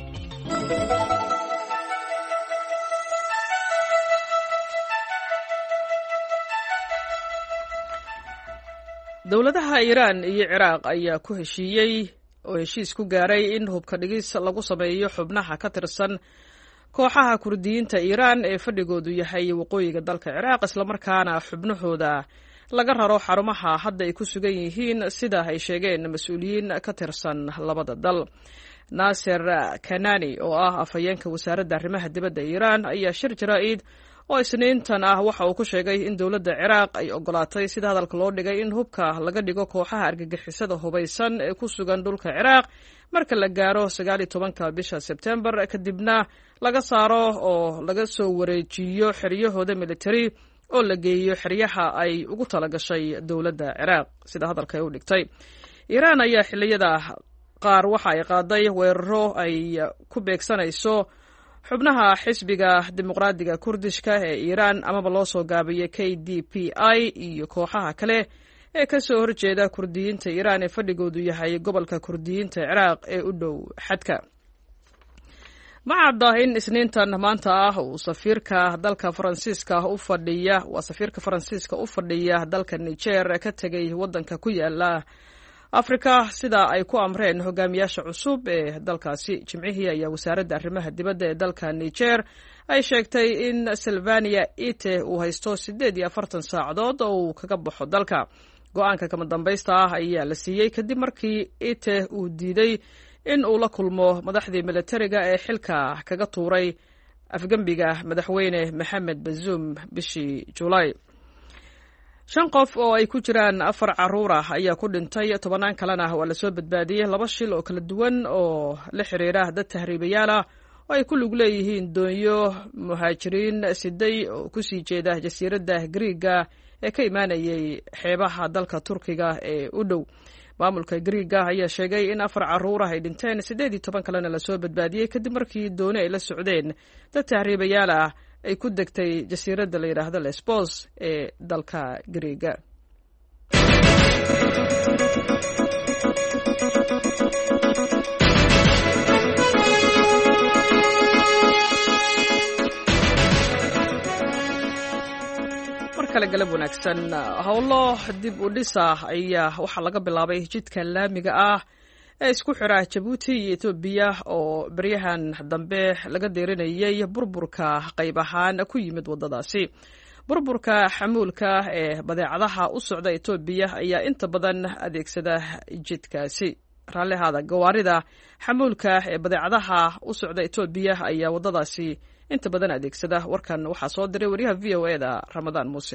dowladaha Iiraan iyo Ciraaq ayaa ku heshiiyey oo heshiis ku gaaray in hubka dhigis lagu sameeyo xubnaha ka tirsan kooxaha Kurdiyiinta Iiraan ee fadhigoodu yahay waqooyiga dalka Ciraaq isla markaana xubnahooda laga raro xarumaha hadda ay ku sugan yihiin sida ay sheegeen mas'uuliyiin ka tirsan labada dal. Nasser Kanani oo ah afhayeenka wasaaradda arrimaha dibadda Iiraan ayaa shir jaraa'id oo isniintan ah waxa uu ku sheegay in dowladda Ciraaq ay ogolaatay sida hadalka loo dhigay in hubka laga dhigo kooxaha argagixisada hubaysan ee ku sugan dhulka Ciraaq marka la gaaro 19 bisha Sebtembar kadibna laga saaro oo laga soo wareejiyo xeryahooda military oo la geeyo xeryaha ay ugu talagashay dowladda Ciraaq sida hadalka ay u dhigtay. Iiraan ayaa xilliyada qaar waxa ay qaaday weeraro ay ku beegsanayso xubnaha xisbiga dimuqraadiga Kurdishka ee Iiraan amaba loo soo gaabiyay KDPI iyo kooxaha kale ee ka soo horjeeda Kurdiyiinta Iiraan ee fadhigoodu yahay gobolka Kurdiyiinta Ciraaq ee u dhow xadka. Ma cadda in isniintan maanta ah uu safiirka Faransiiska u fadhiya dalka Niger ka tagay wadanka ku yaala Afrika sida ay ku amreen hogaamiyaasha cusub ee dalkaasi. Jimcihii ayaa wasaaradda arrimaha dibadda ee dalka Niger ay sheegtay in Sylvania Ite uu haysto 48 saacadood oo uu kaga baxo dalka. Go'aanka kama dambaysta ah ayaa la siiyey kadib markii Ite uu diiday in uu la kulmo madaxdii militariga ee xilka kaga tuuray afgambiga madaxweyne Maxamed Bazoum bishii Juulaay. 5 qof oo ay ku jiraan 4 caruur ah ayaa ku dhintay 10 kalena waa la soo badbaadiyay 2 shil oo kala duwan oo la xiriira dad tahriibayaal ah oo ay ku lug leeyihiin doonyo muhaajiriin siday oo ku sii jeeda jasiiradda Greega ee ka imaanayay xeebaha dalka Turkiga ee u dhow. Maamulka Greega ayaa sheegay in 4 caruur ah ay dhinteen 18 kalena la soo badbaadiyay kadib markii dooni ay la socdeen dad tahriibayaal ah ay ku degtay jasiiradda la yiraahdo Lesbos ee dalka Greega. markale galab wanaagsan. howlo dib u dhisa ayaa waxaa laga bilaabay jidka laamiga ah ee isku xira Djibouti iyo Ethiopia oo baryahan dambe laga deerinayay burburka qayb ahaan ku yimid wadadaasi. burburka xamuulka ee badeecadaha u socda Ethiopia ayaa inta badan adeegsada jidkaasi. raallihada gawaarida xamuulka ee badeecadaha u socda Ethiopia ayaa wadadaasi inta badan adeegsada. warkan waxaa soo diray wariyaha VOA-da Ramadaan Muuse.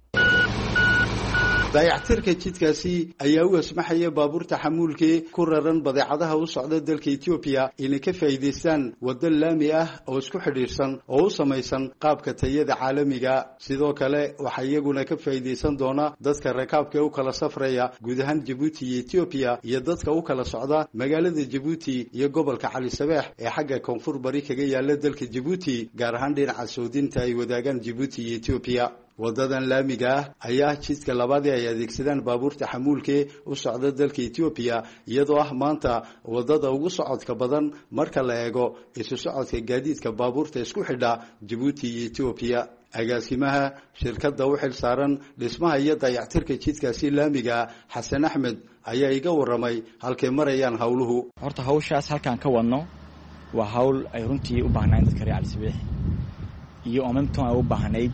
dayactirka jidkaasi ayaa u asmaxaya baabuurta xamuulkee ku raran badeecadaha u socda dalka Ethiopia inay ka faa'iideystaan waddo laami ah oo isku xidhiidhsan oo u samaysan qaabka tayada caalamiga. sidoo kale waxa iyaguna ka faa'iideysan doona dadka rakaabka u kala safraya guud ahaan Djibouti iyo Ethiopia iyo dadka u kala socda magaalada Djibouti iyo gobolka Cali Sabeex ee xagga koonfur bari kaga yaala dalka Djibouti gaar ahaan dhinaca Suudinta ay wadaagaan Djibouti iyo Ethiopia. wadadan laamiga ayaa jidka labaad ay adeegsadaan baabuurta xamuulkee u socda dalka Ethiopia iyadoo ah maanta wadada ugu socodka badan marka la eego isu socodka gaadiidka baabuurta isku xidha Djibouti iyo Ethiopia. agaasimaha shirkadda u xil saaran dhismaha iyo dayactirka jidkaasi laamiga Xasan Axmed ayaa iga waramay halkay marayaan hawluhu. horta hawshaas halkaan ka wadno waa hawl ay runtii u baahnaan dadka reer Cali Sabeex iyo amamtoon u baahnayd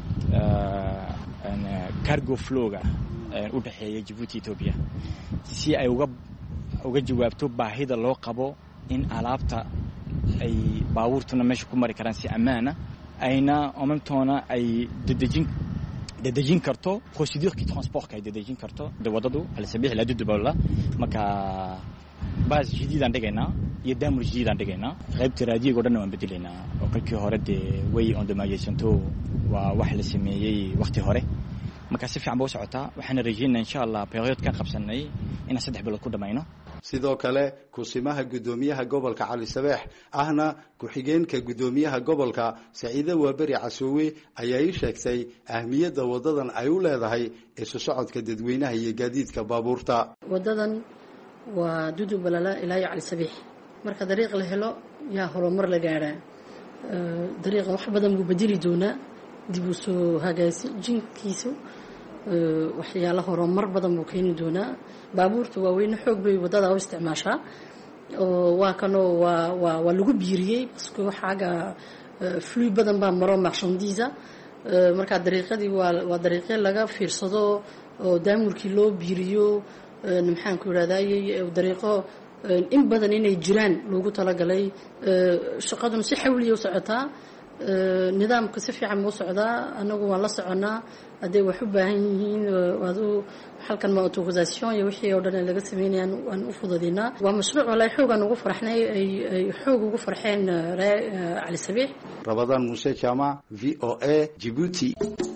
cargo flow-ga u dhaxeeya Djibouti Ethiopia si ay uga jawaabto baahida loo qabo in alaabta ay baabuurtuna meesha ku mari karaan si ammaan ah ayna amamtoona ay dedejin karto procedure qui transport kay dedejin karto wadadu Cali Sabeex la dudubala marka baas jadiidaan dhigaynaa iyo daamur jadiidaan dhigaynaa qaybta raadiyoga o dhanna waan bedelaynaa oo kolkii hore dee way ondamaageysantoo waa wax la sameeyey wakhti hore markaa si fiican ba u socotaa waxaana rajeynaa insha allah period ka qabsanay inaan 3 bilood ku dhammayno sidoo kale kusimaha gudoomiyaha gobolka Cali Sabeex ahna ku-xigeenka gudoomiyaha gobolka Saciida Waabari Casoowe ayaa sheegtay ahmiyadda wadadan ay u leedahay isu socodka dadweynaha iyo gaadiidka baabuurta. wadadan waa dudu balala ilaa Cali Sabeex marka dariiq la helo yaa horumar la gaaraa dariiqa wax badan buu bedeli doonaa dib u soo hagaajinkiisa waxyaalaha horumar badan buu keeni doonaa baabuurta waaweyn xoog bay wadada u isticmaashaa oo waa kanoo waa lagu biiriyay isku waxaaga flux badan baa maro marchandise marka dariiqadii waa dariiqe laga fiirsado oo daamurkii loo biiriyo maxaan ku yiraahdaa dariiqo in badan inay jiraan loogu talagalay shaqaduna si xawli u socotaa nidaamka si fiican u socdaa anagu waan la soconaa haday wax u baahan yihiin waadu halkan ma autorisation iyo wixii oo dhan laga sameeyay aan u fududeynaa waa mashruuc walaal xoogan ugu faraxnay ay xoog ugu farxeen Cali Sabeex. Ramadan Muuse Jaamac, VOA, Djibouti.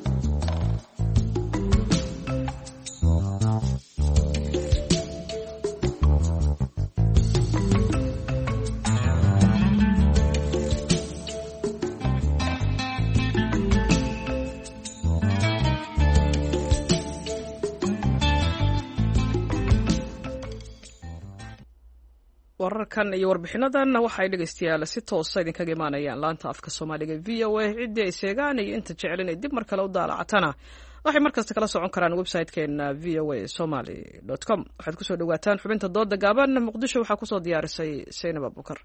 wararkan iyo warbixinadan waxay dhageystayaal si toos ah idinkaga imaanayaan laanta afka Soomaaliga VOA cidii ay sheegaan iyo inta jecel in dib mar kale u daalacatana waxay markasta kala socon karaan website-keena voasomali.com waxaad ku soo dhawaataan xubinta dooda gaaban Muqdisho waxa ku soo diyaarisay Saynab Abubakar.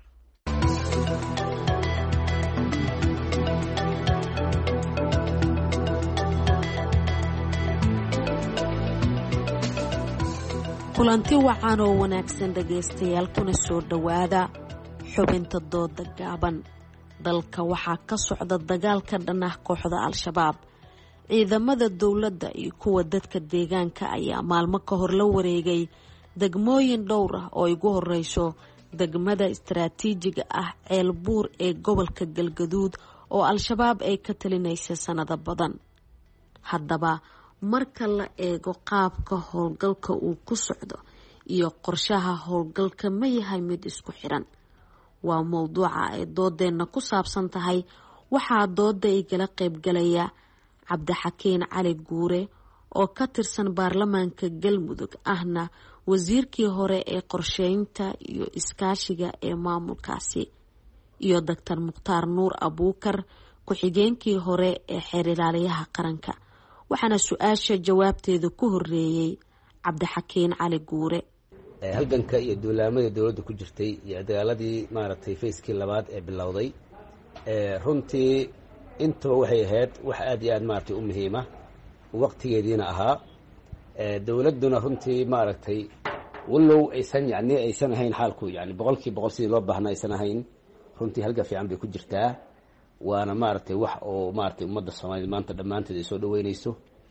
kulanti wacan oo wanaagsan dhagaystayaal kuna soo dhawaada xubinta dooda gaaban dalka waxaa ka socda dagaal ka dhan ah kooxda al-shabaab ciidamada dowladda iyo kuwa dadka deegaanka ayaa maalmo ka hor la wareegay degmooyin dhowr ah oo ugu horeyso degmada istaraatiijiga ah ceelbuur ee gobolka Galgaduud oo al-shabaab ay ka talinaysa sanado badan haddaba marka la eego qaabka howlgalka uu ku socdo iyo qorshaha howlgalka ma yahay mid isku xiran waa mowduuca ay doodeena ku saabsan tahay waxaa dooda igala qaybgalaya Cabdixakiin Cali Guure oo ka tirsan baarlamaanka Galmudug ahna wasiirkii hore ee qorsheynta iyo iskaashiga ee maamulkaasi iyo Dr. Mukhtaar Nuur Abuukar ku-xigeenkii hore ee xeer ilaaliyaha qaranka waxaana su-aasha jawaabteeda ku horeeyay Cabdixakiin Cali Guure. halganka iyo duulaamada dawladda ku jirtay iyo dagaaladii maaragtay fayskii labaad ee bilowday runtii intaba waxay ahayd wax aad iyo aad maaragtay u muhiima waqtigeediina ahaa dawladduna runtii maaragtay wallow aysan ahayn xaalku yani 100% sidii loo baahnaa aysan ahayn runtii halga fiican bay ku jirtaa waana maaragtay wax oo maaragtay ummadda Soomaaliyeed maanta dhammaanteed ay soo dhaweynayso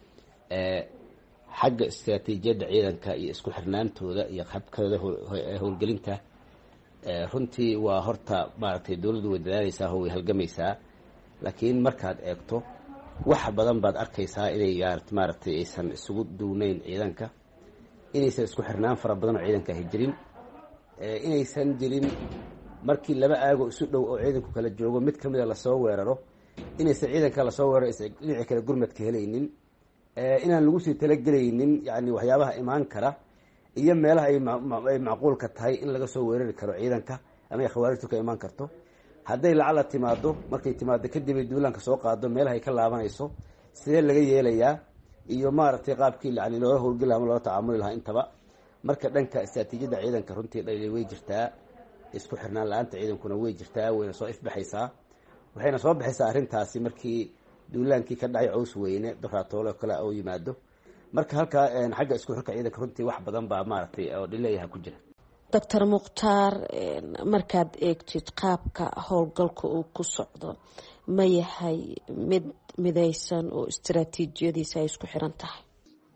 xagga istiraatiijiyadda ciidanka iyo isku xirnaantooda iyo habkooda howlgelinta runtii waa horta maaragtay dawladdu way dadaalaysaa oo way halgamaysaa laakiin markaad eegto wax badan baad arkaysaa inay maaragtay aysan isugu duunayn ciidanka inaysan isku xirnaan fara badan oo ciidanka ay jirin inaysan jirin markii laba aago isu dhow oo ciidanku kala joogo mid ka mid a lasoo weeraro inaysan ciidanka lasoo weeraro aysan dhinaci kale gurmadka helaynin inaan lagu sii talagelaynin yani waxyaabaha imaan kara iyo meelaha ay macquulka tahay in laga soo weerari karo ciidanka ama ay khawaarijtu ka imaan karto hadday lacala timaado markay timaado kadib ay duulaanka soo qaado meelaha ay ka laabanayso sidee laga yeelayaa iyo maaragtay qaabkii yani looga howlgeli ama looga tacaamuli lahaa intaba marka dhanka istiraatiijiyadda ciidanka runtii dhalay way jirtaa isku xirnaan la-aanta ciidankuna way jirtaa wayna soo ifbaxaysaa waxayna soo baxaysaa arrintaasi markii duulaankii ka dhacay Caws Weyne Daraatoole kale oo yimaado marka halka xagga isku xirka ciidanka runtii wax badan baa maaragtay oo dhileeyaha ku jira. Dr. Mukhtaar markaad eegtid qaabka howlgalka uu ku socdo ma yahay mid midaysan oo istiraatiijiyadiisa ay isku xiran tahay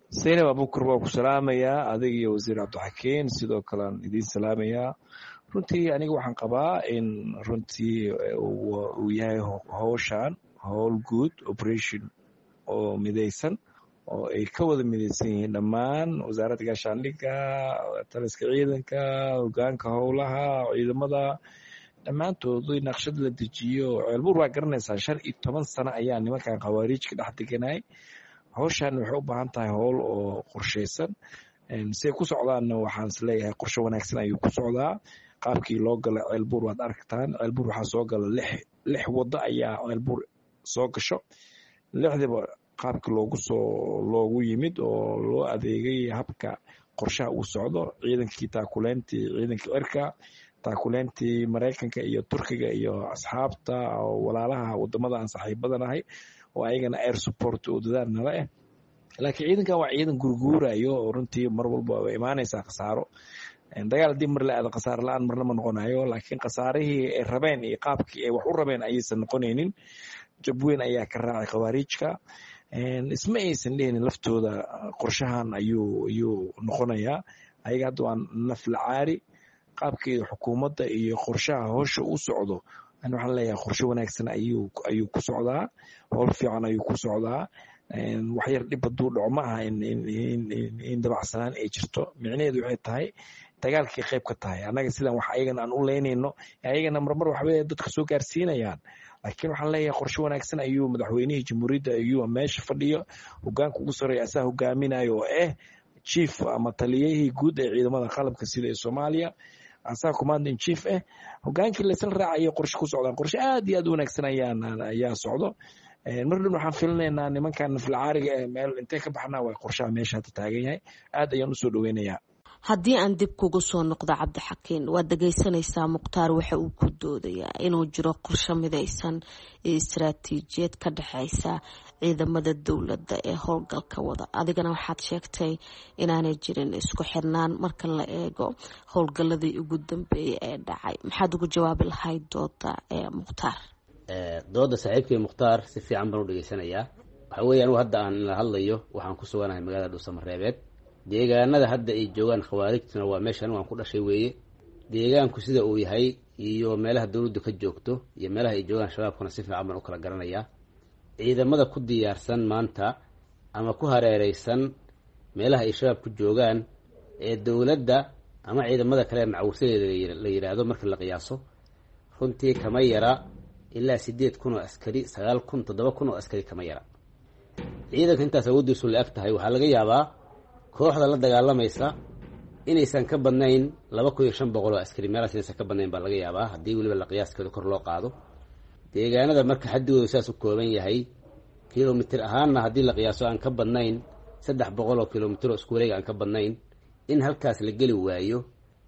Zainab Abuukar waa ku salaamayaa adiga iyo wasiir Cabdixakiin sidoo kale aan idiin salaamayaa runtii aniga waxaan qabaa in runtii uu yahay howshan howl guud operation oo midaysan oo ay ka wada midaysan yihiin dhammaan wasaaradda gaashaandhigga taliska ciidanka hogaanka howlaha ciidamada dhammaantood naqshad la dejiyo ceelbuur waa garanaysaa 15 sano ayaa nimankan khawaariijka dhex deganay howshan waxay u baahan tahay howl oo qorshaysan si ku socdaana waxaan isleeyahay qorshe wanaagsan ayuu ku socdaa qaabkii loo gala ceelbuur waad aragtaan ceelbuur waxaa soo gala lix wado ayaa ceelbuur soo gasho lixdiba qaabka loogu yimid oo loo adeegay habka qorshaha uu socdo ciidankii taakuleyntii ciidankii cirka taakuleyntii Mareykanka iyo Turkiga iyo asxaabta walaalaha wadamada aan saaxiibadanahay oo ayagana air support oo dadaal nala ah laakiin ciidankan waa ciidan gurguurayo oo runtii mar walba way imaanaysaa khasaaro dagaal hadii mar la aado khasaar la'aan marna ma noqonayo laakiin khasaarihii ay rabeen iyo qaabkii ay wax u rabeen ayaysan noqonaynin jabweyn ayaa ka raacay khawaariijka isma aysan dhehnin laftooda qorshahan ayuu noqonayaa ayaga hadda waa nafla caari qaabkii xukuumadda iyo qorshaha howsha u socdo waxaan leeyahay qorshe wanaagsan ayuu ku socdaa howl fiican ayuu ku socdaa wax yar dhib hadduu dhaco ma aha in dabacsanaan ay jirto micnaheedu waxay tahay dagaalkii qayb ka tahay annaga sidan wax ayagana aan u leynayno ayagana marmar waxbay dadka soo gaarsiinayaan laakiin waxaan leeyahay qorshe wanaagsan ayuu madaxweynihii jamhuuriyadda ayuu meesha fadhiyo hogaanka ugu sarreeya asaa hogaaminayo oo chief ama taliyihii guud ee ciidamada qalabka sida ee Soomaaliya asaa command in chief hogaankii la isla raacayo qorshe ku socdaan qorshe aad iyo aad u wanaagsan ayaa socdo marna waxaan filnaynaa nimankan naflacaariga meel intee ka baxnaa waa qorshaha meesha hadda taagan yahay aad ayaan u soo dhaweynayaa haddii aan dib kugu soo noqdo Cabdixakiin waad dhageysanaysaa Mukhtaar waxa uu ku doodayaa inuu jiro qorshe midaysan ee istiraatiijiyad ka dhaxaysa ciidamada dawladda ee howlgalka wada adigana waxaad sheegtay inaanay jirin isku xirnaan marka la eego howlgaladii ugu dambeeyay ee dhacay maxaad ugu jawaabi lahayd dooda Mukhtaar dooda saaxiibkay Mukhtaar si fiican baan u dhageysanayaa waxa weeyaan hadda aan la hadlayo waxaan ku suganahay magaalada Dhuusamareeb deegaanada hadda ay joogaan khawaarijtuna waa meeshan waan ku dhashay weeye deegaanku sida uu yahay iyo meelaha dawladdu ka joogto iyo meelaha ay joogaan shabaabkuna si fiican baan u kala garanayaa ciidamada ku diyaarsan maanta ama ku hareereysan meelaha ay shabaab ku joogaan ee dawladda ama ciidamada kale macawusadeeda la yiraahdo marka la qiyaaso runtii kama yara ilaa 8,000 oo askari 9,000 7,000 oo askari kama yara ciidanka intaas awoodiisu la eg tahay waxaa laga yaabaa kooxda la dagaalamaysa inaysan ka badnayn 2,500 oo askari meelahaas inaysan ka badnayn baa laga yaabaa haddii weliba la qiyaaskeeda kor loo qaado deegaanada marka xaddigoodu saas u kooban yahay kilomitir ahaanna haddii la qiyaaso aan ka badnayn 300 oo kilomitir oo isku wareeg aan ka badnayn in halkaas la geli waayo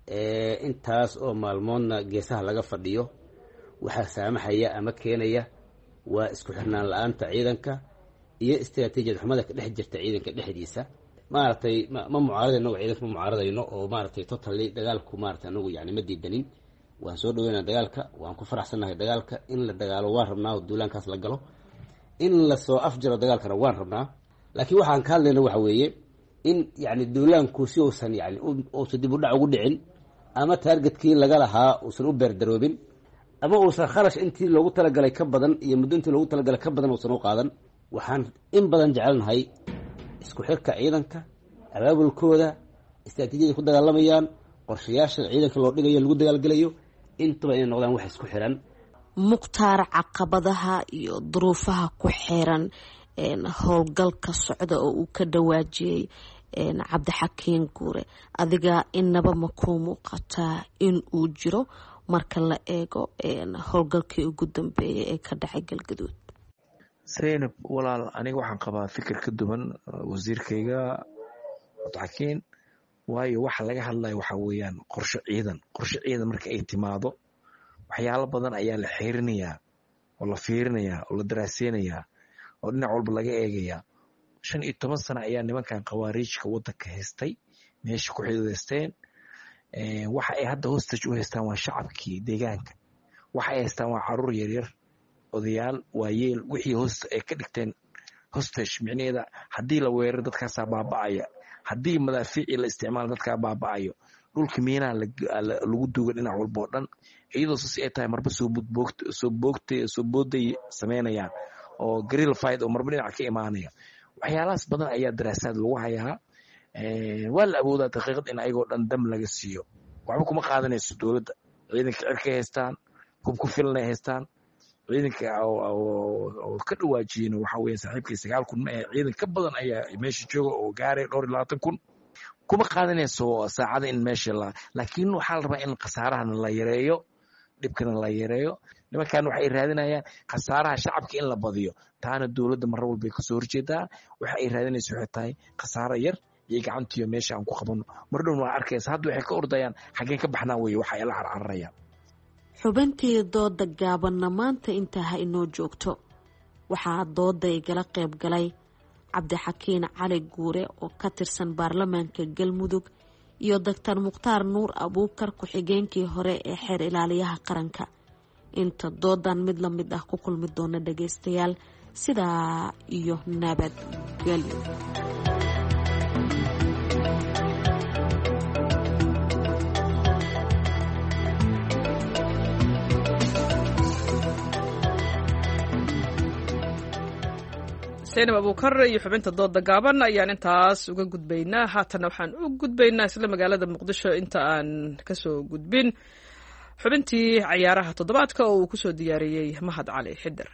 intaas oo maalmoodna geesaha laga fadhiyo waxaa saamaxaya ama keenaya waa isku xirnaan la'aanta ciidanka iyo istiraatiijiyad xumada ka dhex jirta ciidanka dhexdiisa maaragtay ma mucaaradayno ciidanka ma mucaaradayno oo maaragtay totally dagaalku maaragtay anagu yani ma diidanin waan soo dhaweynaa dagaalka waan ku faraxsanahay dagaalka in la dagaalo waan rabnaa oo duulaankaas la galo in la soo afjaro dagaalkana waan rabnaa laakiin waxaan ka hadlayna waxa weeye in yani duulaanku si uusan yani uusan dib u dhac ugu dhicin ama targetkii laga lahaa uusan u beerdaroobin ama uusan kharash intii loogu talagalay ka badan iyo muddo intii loogu talagalay ka badan uusan u qaadan waxaan in badan jecelnahay isku xirka ciidanka abaabulkooda istiraatiijiyada ku dagaalamayaan qorshayaasha ciidanka loo dhigayo lagu dagaalgelayo intaba inay noqdaan wax isku xiran Mukhtaar caqabadaha iyo duruufaha ku xiran howlgalka socda oo uu ka dhawaajiyay Cabdixakiin Guure adiga inaba ma ku muuqataa in uu jiro marka la eego howlgalkii ugu dambeeyay ee ka dhacay Galgaduud Zainab walaal aniga waxaan qabaa fikir ka duwan wasiirkayga Cabdixakiin waayo waxa laga hadlayo waxa weeyaan qorshe ciidan marka ay timaado waxyaalo badan ayaa la xiirinayaa oo la fiirinayaa oo la daraaseynayaa oo dhinac walba laga eegayaa 15 sano ayaa nimankan khawaariijka wadanka haystay meesha ku xididaysteen waxa ay hadda hostage u haystaan waa shacabkii deegaanka waxa ay haystaan waa caruur yaryar odayaal waayeel wixii hoos ay ka dhigteen hostage micnaheeda haddii la weeraro dadkaasaa baaba'aya, haddii madaafiicii la isticmaalo dadkaa baaba'ayo, dhulka miinaha lagu duuga dhinac walba oo dhan, iyadoo saas ay tahay marba soo booday samaynayaan oo grill fight oo marba dhinac ka imaanaya. waxyaalahaas badan ayaa daraasaad lagu hayaa. waa la awoodaa daqiiqad in ayagoo dhan dam laga siiyo, waxba kuma qaadanayso dowladda. ciidanka cirkay haystaan, hub ku filan ay haystaan. ciidanka oo ka dhawaajiyeen waxa weeye saaxiibkii 9,000 ma ah, ciidan ka badan ayaa meesha jooga oo gaaray 20,000 kuma qaadanayso saacada in meesha laakiin waxaa la rabaa in khasaarahan la yareeyo, dhibkana la yareeyo. nimankan waxay raadinayaan khasaaraha shacabka in la badiyo, taana dowladda mar walba ka soo horjeedaa. waxa ay raadinayso waxay tahay khasaaro yar iyo gacantiyo meesha aan ku qabano. mar dhow waa arkaysa hadda waxay ka ordayaan xaggeen ka baxnaa weeye, waxa ay la carcararayaan. xubintii dooda gaabanna maanta intaa ha inoo joogto. waxaa dooda igala qayb galay cabdixakiin cali guure oo ka tirsan baarlamaanka galmudug iyo doctor mukhtaar nuur abuukar ku-xigeenkii hore ee xeer ilaaliyaha qaranka. inta doodan mid la mid ah ku kulmi doona dhagaystayaal, sidaa iyo nabadgelyo. zaynab abuukar iyo xubinta dooda gaaban ayaan intaas uga gudbaynaa. haatana waxaan u gudbaynaa isla magaalada muqdisho inta aan kasoo gudbin xubintii cayaaraha toddobaadka oo uu kusoo diyaariyey mahad cali xidar.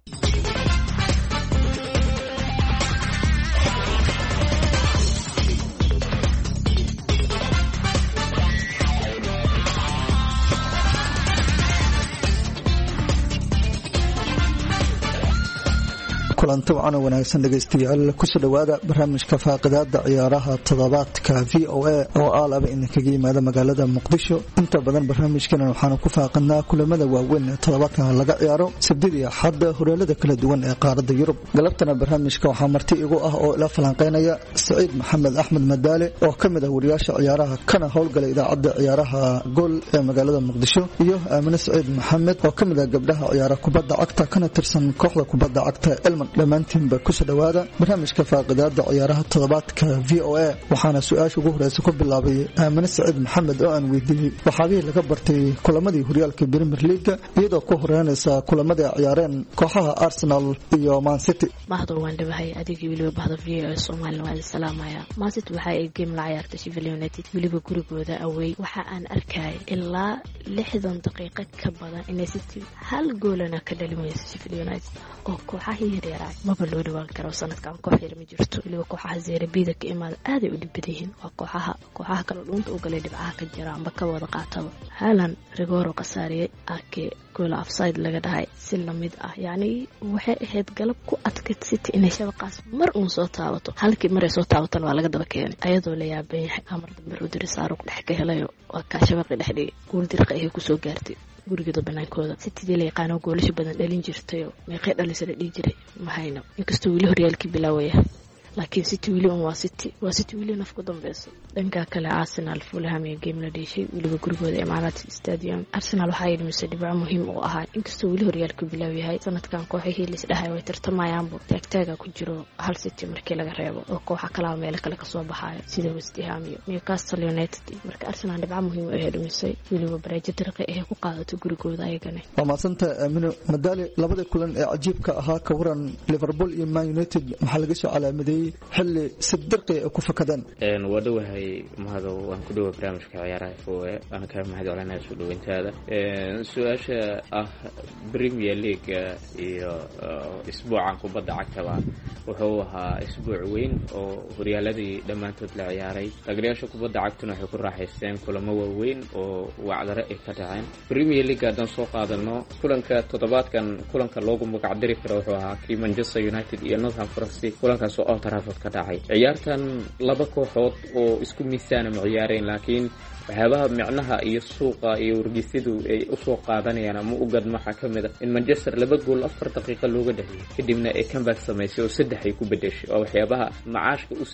kulanti wacan wanaagsan dhegaystayaal, kusoo dhawaada barnaamijka faaqidaada ciyaaraha toddobaadka VOA oo aalaba idinkaga yimaada magaalada muqdisho. inta badan barnaamijkeena waxaanu ku faaqidnaa kulamada waaweyn ee toddobaadkan laga ciyaaro sabtida iyo axadda horyaalada kala duwan ee qaaradda Yurub. galabtana barnaamijka waxaa marti igu ah oo ila falanqeynaya Saciid Maxamed Axmed Madaale oo ka mid ah wariyaasha ciyaaraha kana howlgala idaacadda ciyaaraha Gool ee magaalada muqdisho, iyo Aamina Saciid Maxamed oo ka mid ah gabdhaha ciyaaraha kubadda cagta kana tirsan kooxda kubadda cagta Elman. dhammaantiinba kusoo dhawaada barnaamijka faaqidaada ciyaaraha toddobaadka VOA. waxaana su-aasha ugu horeysa ku bilaabay Aamina Saciid Maxamed oo aan weydiiyey waxaabihii laga bartay kulamadii horyaalka Premier League iyadoo ku horeynaysa kulamadii ciyaareen kooxaha Arsenal iyo Man City. mahad waan dhawahay adigii waliba bahda VOA Soomaaliya waa salaamaya. Man City waxa ay game la ciyaartay Sheffield United waliba gurigooda away. waxa aan arkay ilaa 60 daqiiqo ka badan inay City hal goolana ka dhalimayso Sheffield United oo kooxaha yaryar maba loo dhawaan karo sanadkan. koox yar ma jirto, waliba kooxaha zeerabida ka imaada aad ay u dhibadyihiin. waa kooxaha kala dhuunta u galay dhibcaha ka jira amba ka wada qaataba. haalan rigooro qasaariyay arkay goola offside laga dhahay si lamid ah. yacni waxay ahayd galab ku adkayd City inay shabaqaas mar uun soo taabato, halkii maray soo taabatan waa laga daba keenay ayadoo la yaaban yahay. amar dambe Rodri Saaruq dhex ka helayo waa kaa shabaqi dhex dhigay, guul dirqa ay kusoo gaartay gurigeeda banaankooda. City la yaqaano goolasho badan dhalin jirtay oo meeqay dhalisay la dhigi jiray ma hayno, inkastoo wili horyaalkii bilaawaya. laakiin City wili waa City wili naf ku dambayso. dhanka kale Arsenal Fulham iyo game la dheeshay wiliba gurigooda Emirates Stadium. Arsenal waxa ay dhimisay dhibco muhiim u ahaa, inkastoo wili horyaalku bilaaw yahay. sanadkan kooxihii la isdhahay way tartamayaan taagtaaga ku jiro hal City markii laga reebo oo kooxa kala meel kale ka soo baxaya sida West Ham iyo Newcastle United. marka Arsenal dhibco muhiim ay dhimisay wiliba baraajo dirqi ay ku qaadato gurigooda ayagana. waa maasanta Aamino Madaale, labada kulan ee cajiibka ahaa ka waran Liverpool iyo Man United maxaa laga soo calaamadeeyay xilli siddirqi ku fakadeen. waa dhawahay mahadow, waan ku dhawahay barnaamijka ciyaaraha VOA. waan ka mahad celinayaa soo dhaweyntaada. su-aasha ah Premier League iyo isbuucan kubadda cagtaba wuxuu ahaa isbuuc weyn oo horyaaladii dhammaantood la ciyaaray. taageerayaasha kubadda cagtuna waxay ku raaxaysteen kulamo waaweyn oo wacdare ay ka dhaceen. Premier League haddaan soo qaadano kulanka toddobaadkan, kulanka loogu magacdiri karo wuxuu ahaa kii Manchester United iyo Nottingham Forest. kulankaas oo Old Trafford ka dhacay. ciyaartan laba kooxood oo isku miisaan ma ciyaareen, laakiin waxyaabaha micnaha iyo suuqa iyo wargeysyadu ay u soo qaadanayaan ama u gadma waxaa ka mid ah in Manchester 2 gool 4 daqiiqo looga dhaliyay, kadibna ay comeback samaysay oo 3 ay ku bedeshay. waa waxyaabaha macaashka u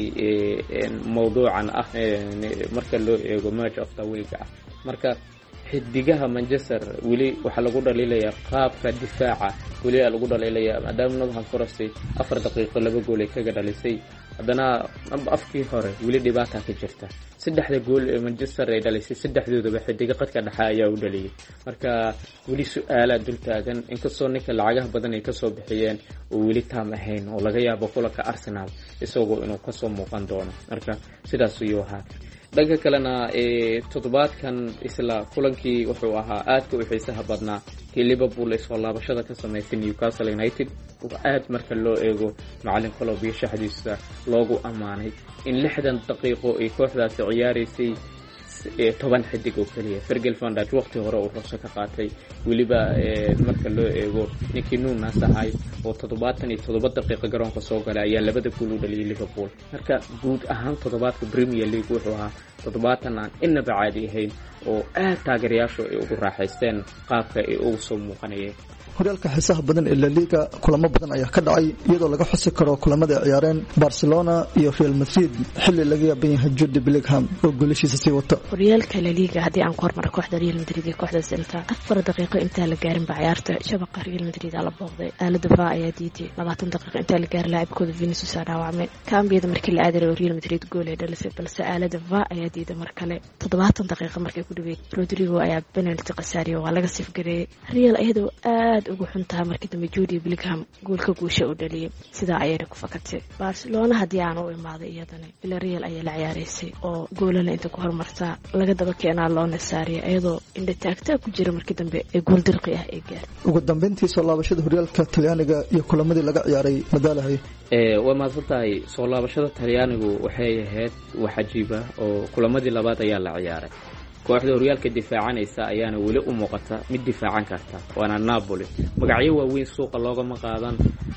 sameynayay mawduucan ah marka loo eego match of the week ah. marka xidigaha Manchester weli waxaa lagu dhaliilayaa qaabka difaaca weli lagu dhaliilayaa maadaama Nottingham Forest 4 daqiiqo 2 gool ay kaga dhalisay haddana afkii hore weli dhibaato ka jirta saddexda gool ee Manchester ay dhalisay saddexdoodaba xidiga qadka dhexe ayaa u dhaliyay marka weli su'aala dul taagan inkastoo ninka lacagaha badan ay ka soo bixiyeen oo weli taam ahayn oo laga yaabo kulanka Arsenal isagoo inuu ka soo muuqan doono marka sidaas ayuu ahaa dhanka kalena toddobaadkan isla kulankii wuxuu ahaa aadka u xiisaha badnaa kii Liverpool isoo laabashada ka sameysay Newcastle United oo aad marka loo eego macallin Klopp iyo shaxdiisa loogu amaanay in 60 daqiiqo ay kooxdaasi ciyaaraysay 10 xidig oo kaliya Virgil van Dijk waqti hore uu ruqsad ka qaatay waliba marka loo eego ninkii Nunes ahay oo 77 daqiiqo garoonka soo galay ayaa labada gool u dhaliyay Liverpool marka guud ahaan toddobaadka Premier League wuxuu ahaa toddobaadkan aan inaba caadi ahayn oo aad taageerayaashu ay ugu raaxaysteen qaabka ay ugu soo muuqanayeen horyaalka xiisaha badan ee La Liga kulamo badan ayaa ka dhacay iyadoo laga xusi karo kulamada ay ciyaareen Barcelona iyo Real Madrid xilli laga yaabay Jude Bellingham oo goolashiisa sii wato horyaalka La Liga haddii aan ku hormaro kooxda Real Madrid iyo kooxda Celta 4 daqiiqo inta la gaarin ba ciyaarta shabaqa Real Madrid la booqday aalada VAR ayaa diiday 20 daqiiqo inta la gaarin laacibkooda Vinicius dhaawacmay kaambiyada markii la aaday Real Madrid gool ay dhalisay balse aalada VAR ayaa diiday mar kale 70 daqiiqo markay ku dhaweyd Rodrigo ayaa penalty qasaariyo waa laga sifgareeyay Real ayadoo aad ugu xuntaa markii dambe Jude Bellingham goolka guusha u dhaliyay sida ayay ku fakatay Barcelona hadii aan u imaaday iyadana Villarreal ayaa la ciyaareysay oo goolana inta ku hormarta laga daba keenaa loo nasaariyay ayadoo inta taagta ku jira markii dambe ee gool dirqi ah ay gaar ugu dambeyntii soo laabashada horyaalka Talyaaniga iyo kulamadii laga ciyaaray madaalahay waa maadsantahay soo laabashada Talyaanigu waxay ahayd wax cajiib ah oo kulamadii labaad ayaa la ciyaaray kooxda horyaalka difaacanaysa ayaana weli u muuqata mid difaacan karta waana Napoli magacyo waaweyn suuqa looga maqaadan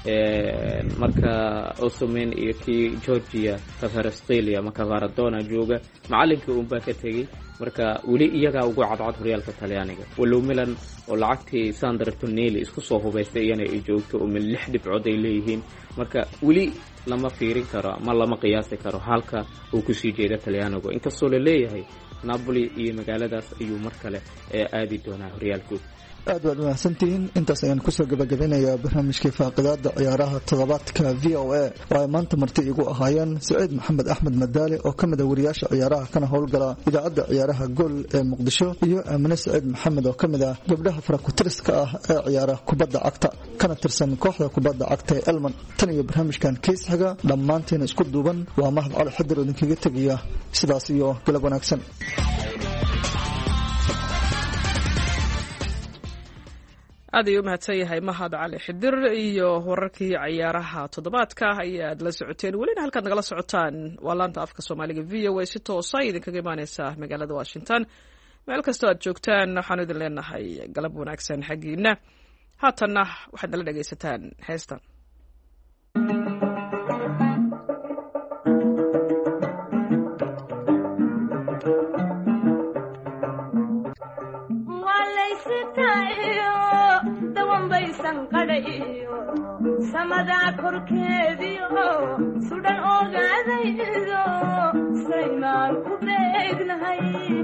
marka Osimhen iyo kii Georgia Kvaratskhelia marka Maradona jooga macalinka uu baa ka tagay marka weli iyaga ugu cadcad horyaalka Talyaaniga walow Milan oo lacagtii Sandro Tonali isku soo hubaystay iyana ay joogto oo 6 dhibcood ay leeyihiin marka weli lama fiirin karo ma lama qiyaasi karo halka uu ku sii jeedo Talyaaniga inkastoo la leeyahay Napoli iyo magaaladaas ayuu mar kale aadi doonaa horyaalku aad waad mahadsantihiin intaas ayaan kusoo gabagabeynayaa barnaamijkii faaqidaada ciyaaraha toddobaadka VOA oo ay maanta marti igu ahaayeen Saciid Maxamed Axmed Madaali oo ka mid ah wariyaasha ciyaaraha kana howlgala idaacadda ciyaaraha Gool ee Muqdisho iyo Amine Saciid Maxamed oo ka mid ah gabdhaha farakutiriska ah ee ciyaaraha kubadda cagta kana tirsan kooxda kubadda cagta ee Elman tan iyo barnaamijkan kiis xiga dhammaantiin isku duuban waa Mahad Cali Xadir oo idinkaga tagaya sidaas iyo galab wanaagsan aad ayuu mahadsan yahay Mahad Cali Xidir iyo wararkii ciyaaraha toddobaadka ayaad la socoteen welina halkaad nagala socotaan waa laanta afka Soomaaliga VOA si toos ah idinkaga imaaneysa magaalada Washington meel kasta aad joogtaan waxaan idin leenahay galab wanaagsan xagiina haatanna waxaad nala dhageysataan heestan samada korkeediyo sudan ogaadaydo saymaan ku beegnahay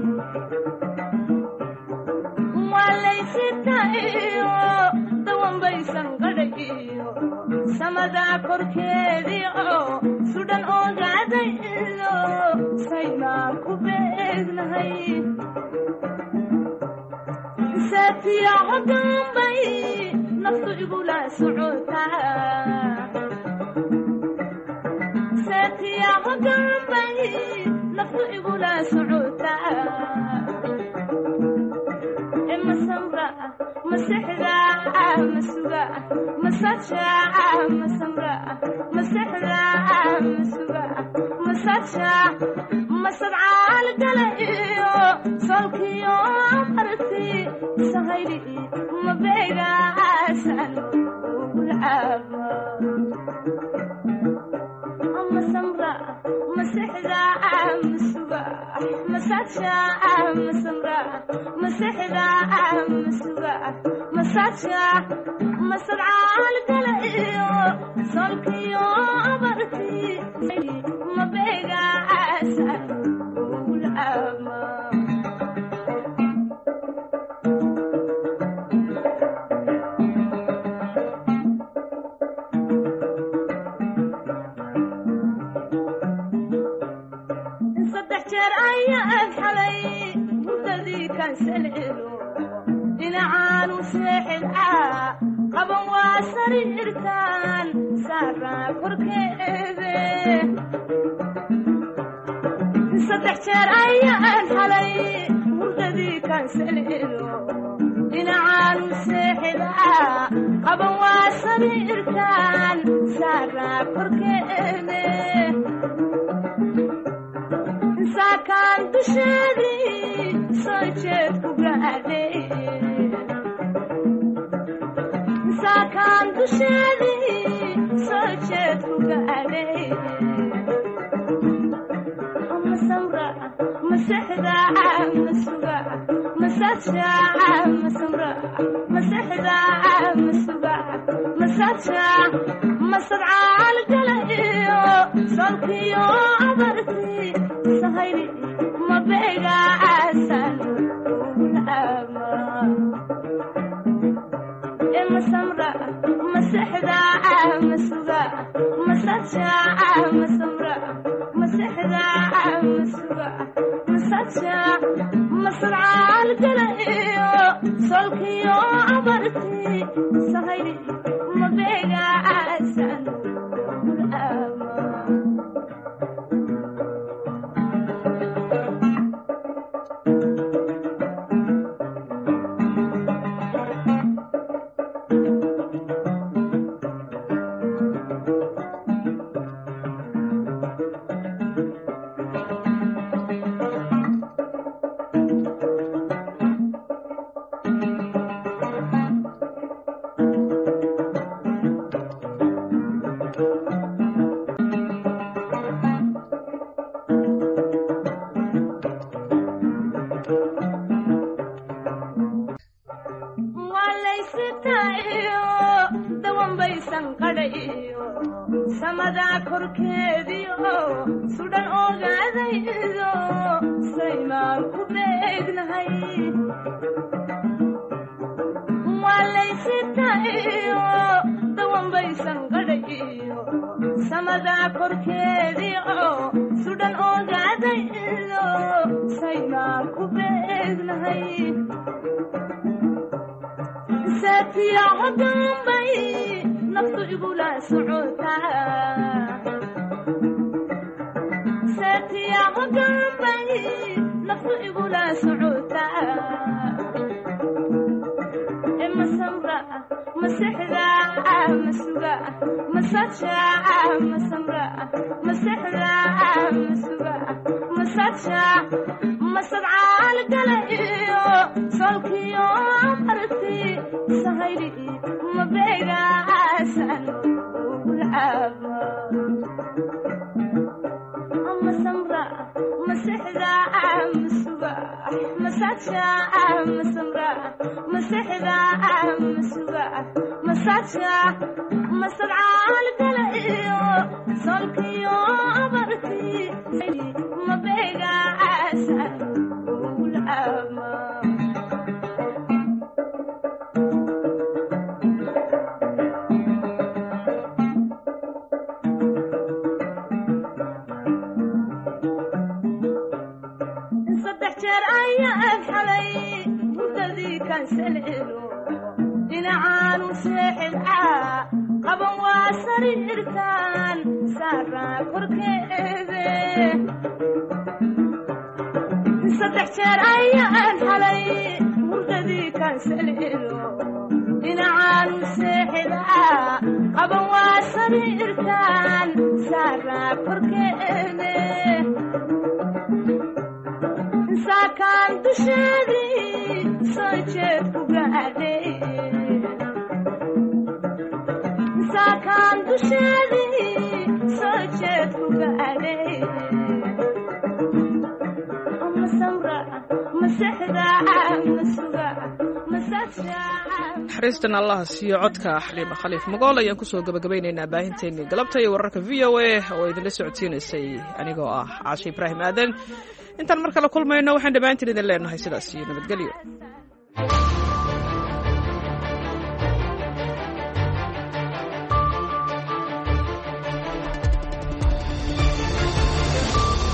walaysitayo dawanbaysan qadhagiyo samada korkeediyo sudan ogaadaydo saymaan ku beegnahay satiya hodambay naftu igula socota satiya hodambay naftu igula socota emma samra masihda masuga masacha masamra masihda masuga masacha masab'al galayo solkiyo arti sahayli mabega asan ulaba amma samra masihda masuga masacha masamra masihda masuga masacha masab'al galayo solkiyo arti mabega asan ulaba jeer ayaan xalay muddadii kansalelo dhinacaanu seexilcaa qaban waa sariirtaan saaraa korkeede saddex jeer ayaan xalay muddadii kansalelo dhinacaanu seexilcaa qaban waa sariirtaan saaraa korkeede saakaan dusheedii soo jeed ku gaadhay saakaan dusheedii soo jeed ku gaadhay ma samra ma sexda ma suga ma sadsha ma samra ma sexda ma suga ma sadsha ma sadcaal gala iyo solkiyo abarti sahayli ma beega asan ama ma samra ma sexda ma suga ma sadsha ma samra ma sexda ma suga ma sadsha ma sadcaal gala iyo solkiyo abarti sahayli ma beega asan ama sudan ogaadaydo saymaan ku beegnahay walaysitayo dawanbaysan qadhayo samadaa korkeediio sudan ogaadaydo saymaan ku beegnahay saatiya hodanbay naftu igula socotaa saatiya hodanbay naftu igula socotaa ma samra ma sexda ma suga ma sadsha ma samra ma sexda ma suga ma sadsha ma sadcaal gala iyo solkiyo abarti sahayli ma beega asan ulcaaba ma samra ma sexda ma suga ma sadsha ma samra ma sexda ma suga ma sadsha ma sadcaal gala iyo solkiyo abarti ma beega asan ulcaaba dhinacaanu seexilcaa qaban waa sariirtaan saaraa korkeede saddex jeer ayaan xalay hurdadii kansalelo dhinacaanu seexilcaa qaban waa sariirtaan saaraa korkeede saakaan dusheedii soo jeed ku gaadhay saakaan dusheedii soo jeed ku gaadhay ma samra ma sexda ma suga ma sadsha naxariistan allaha siiyo codka xaliima khaliif magool ayaan kusoo gabagabaynaynaa baahinteennii galabta iyo wararka v o a oo idinla socodsiinaysay anigoo ah caashe ibraahim aadan intaan mar kale kulmayno waxaan dhammaantiin idin leenahay sidaas iyo nabadgelyo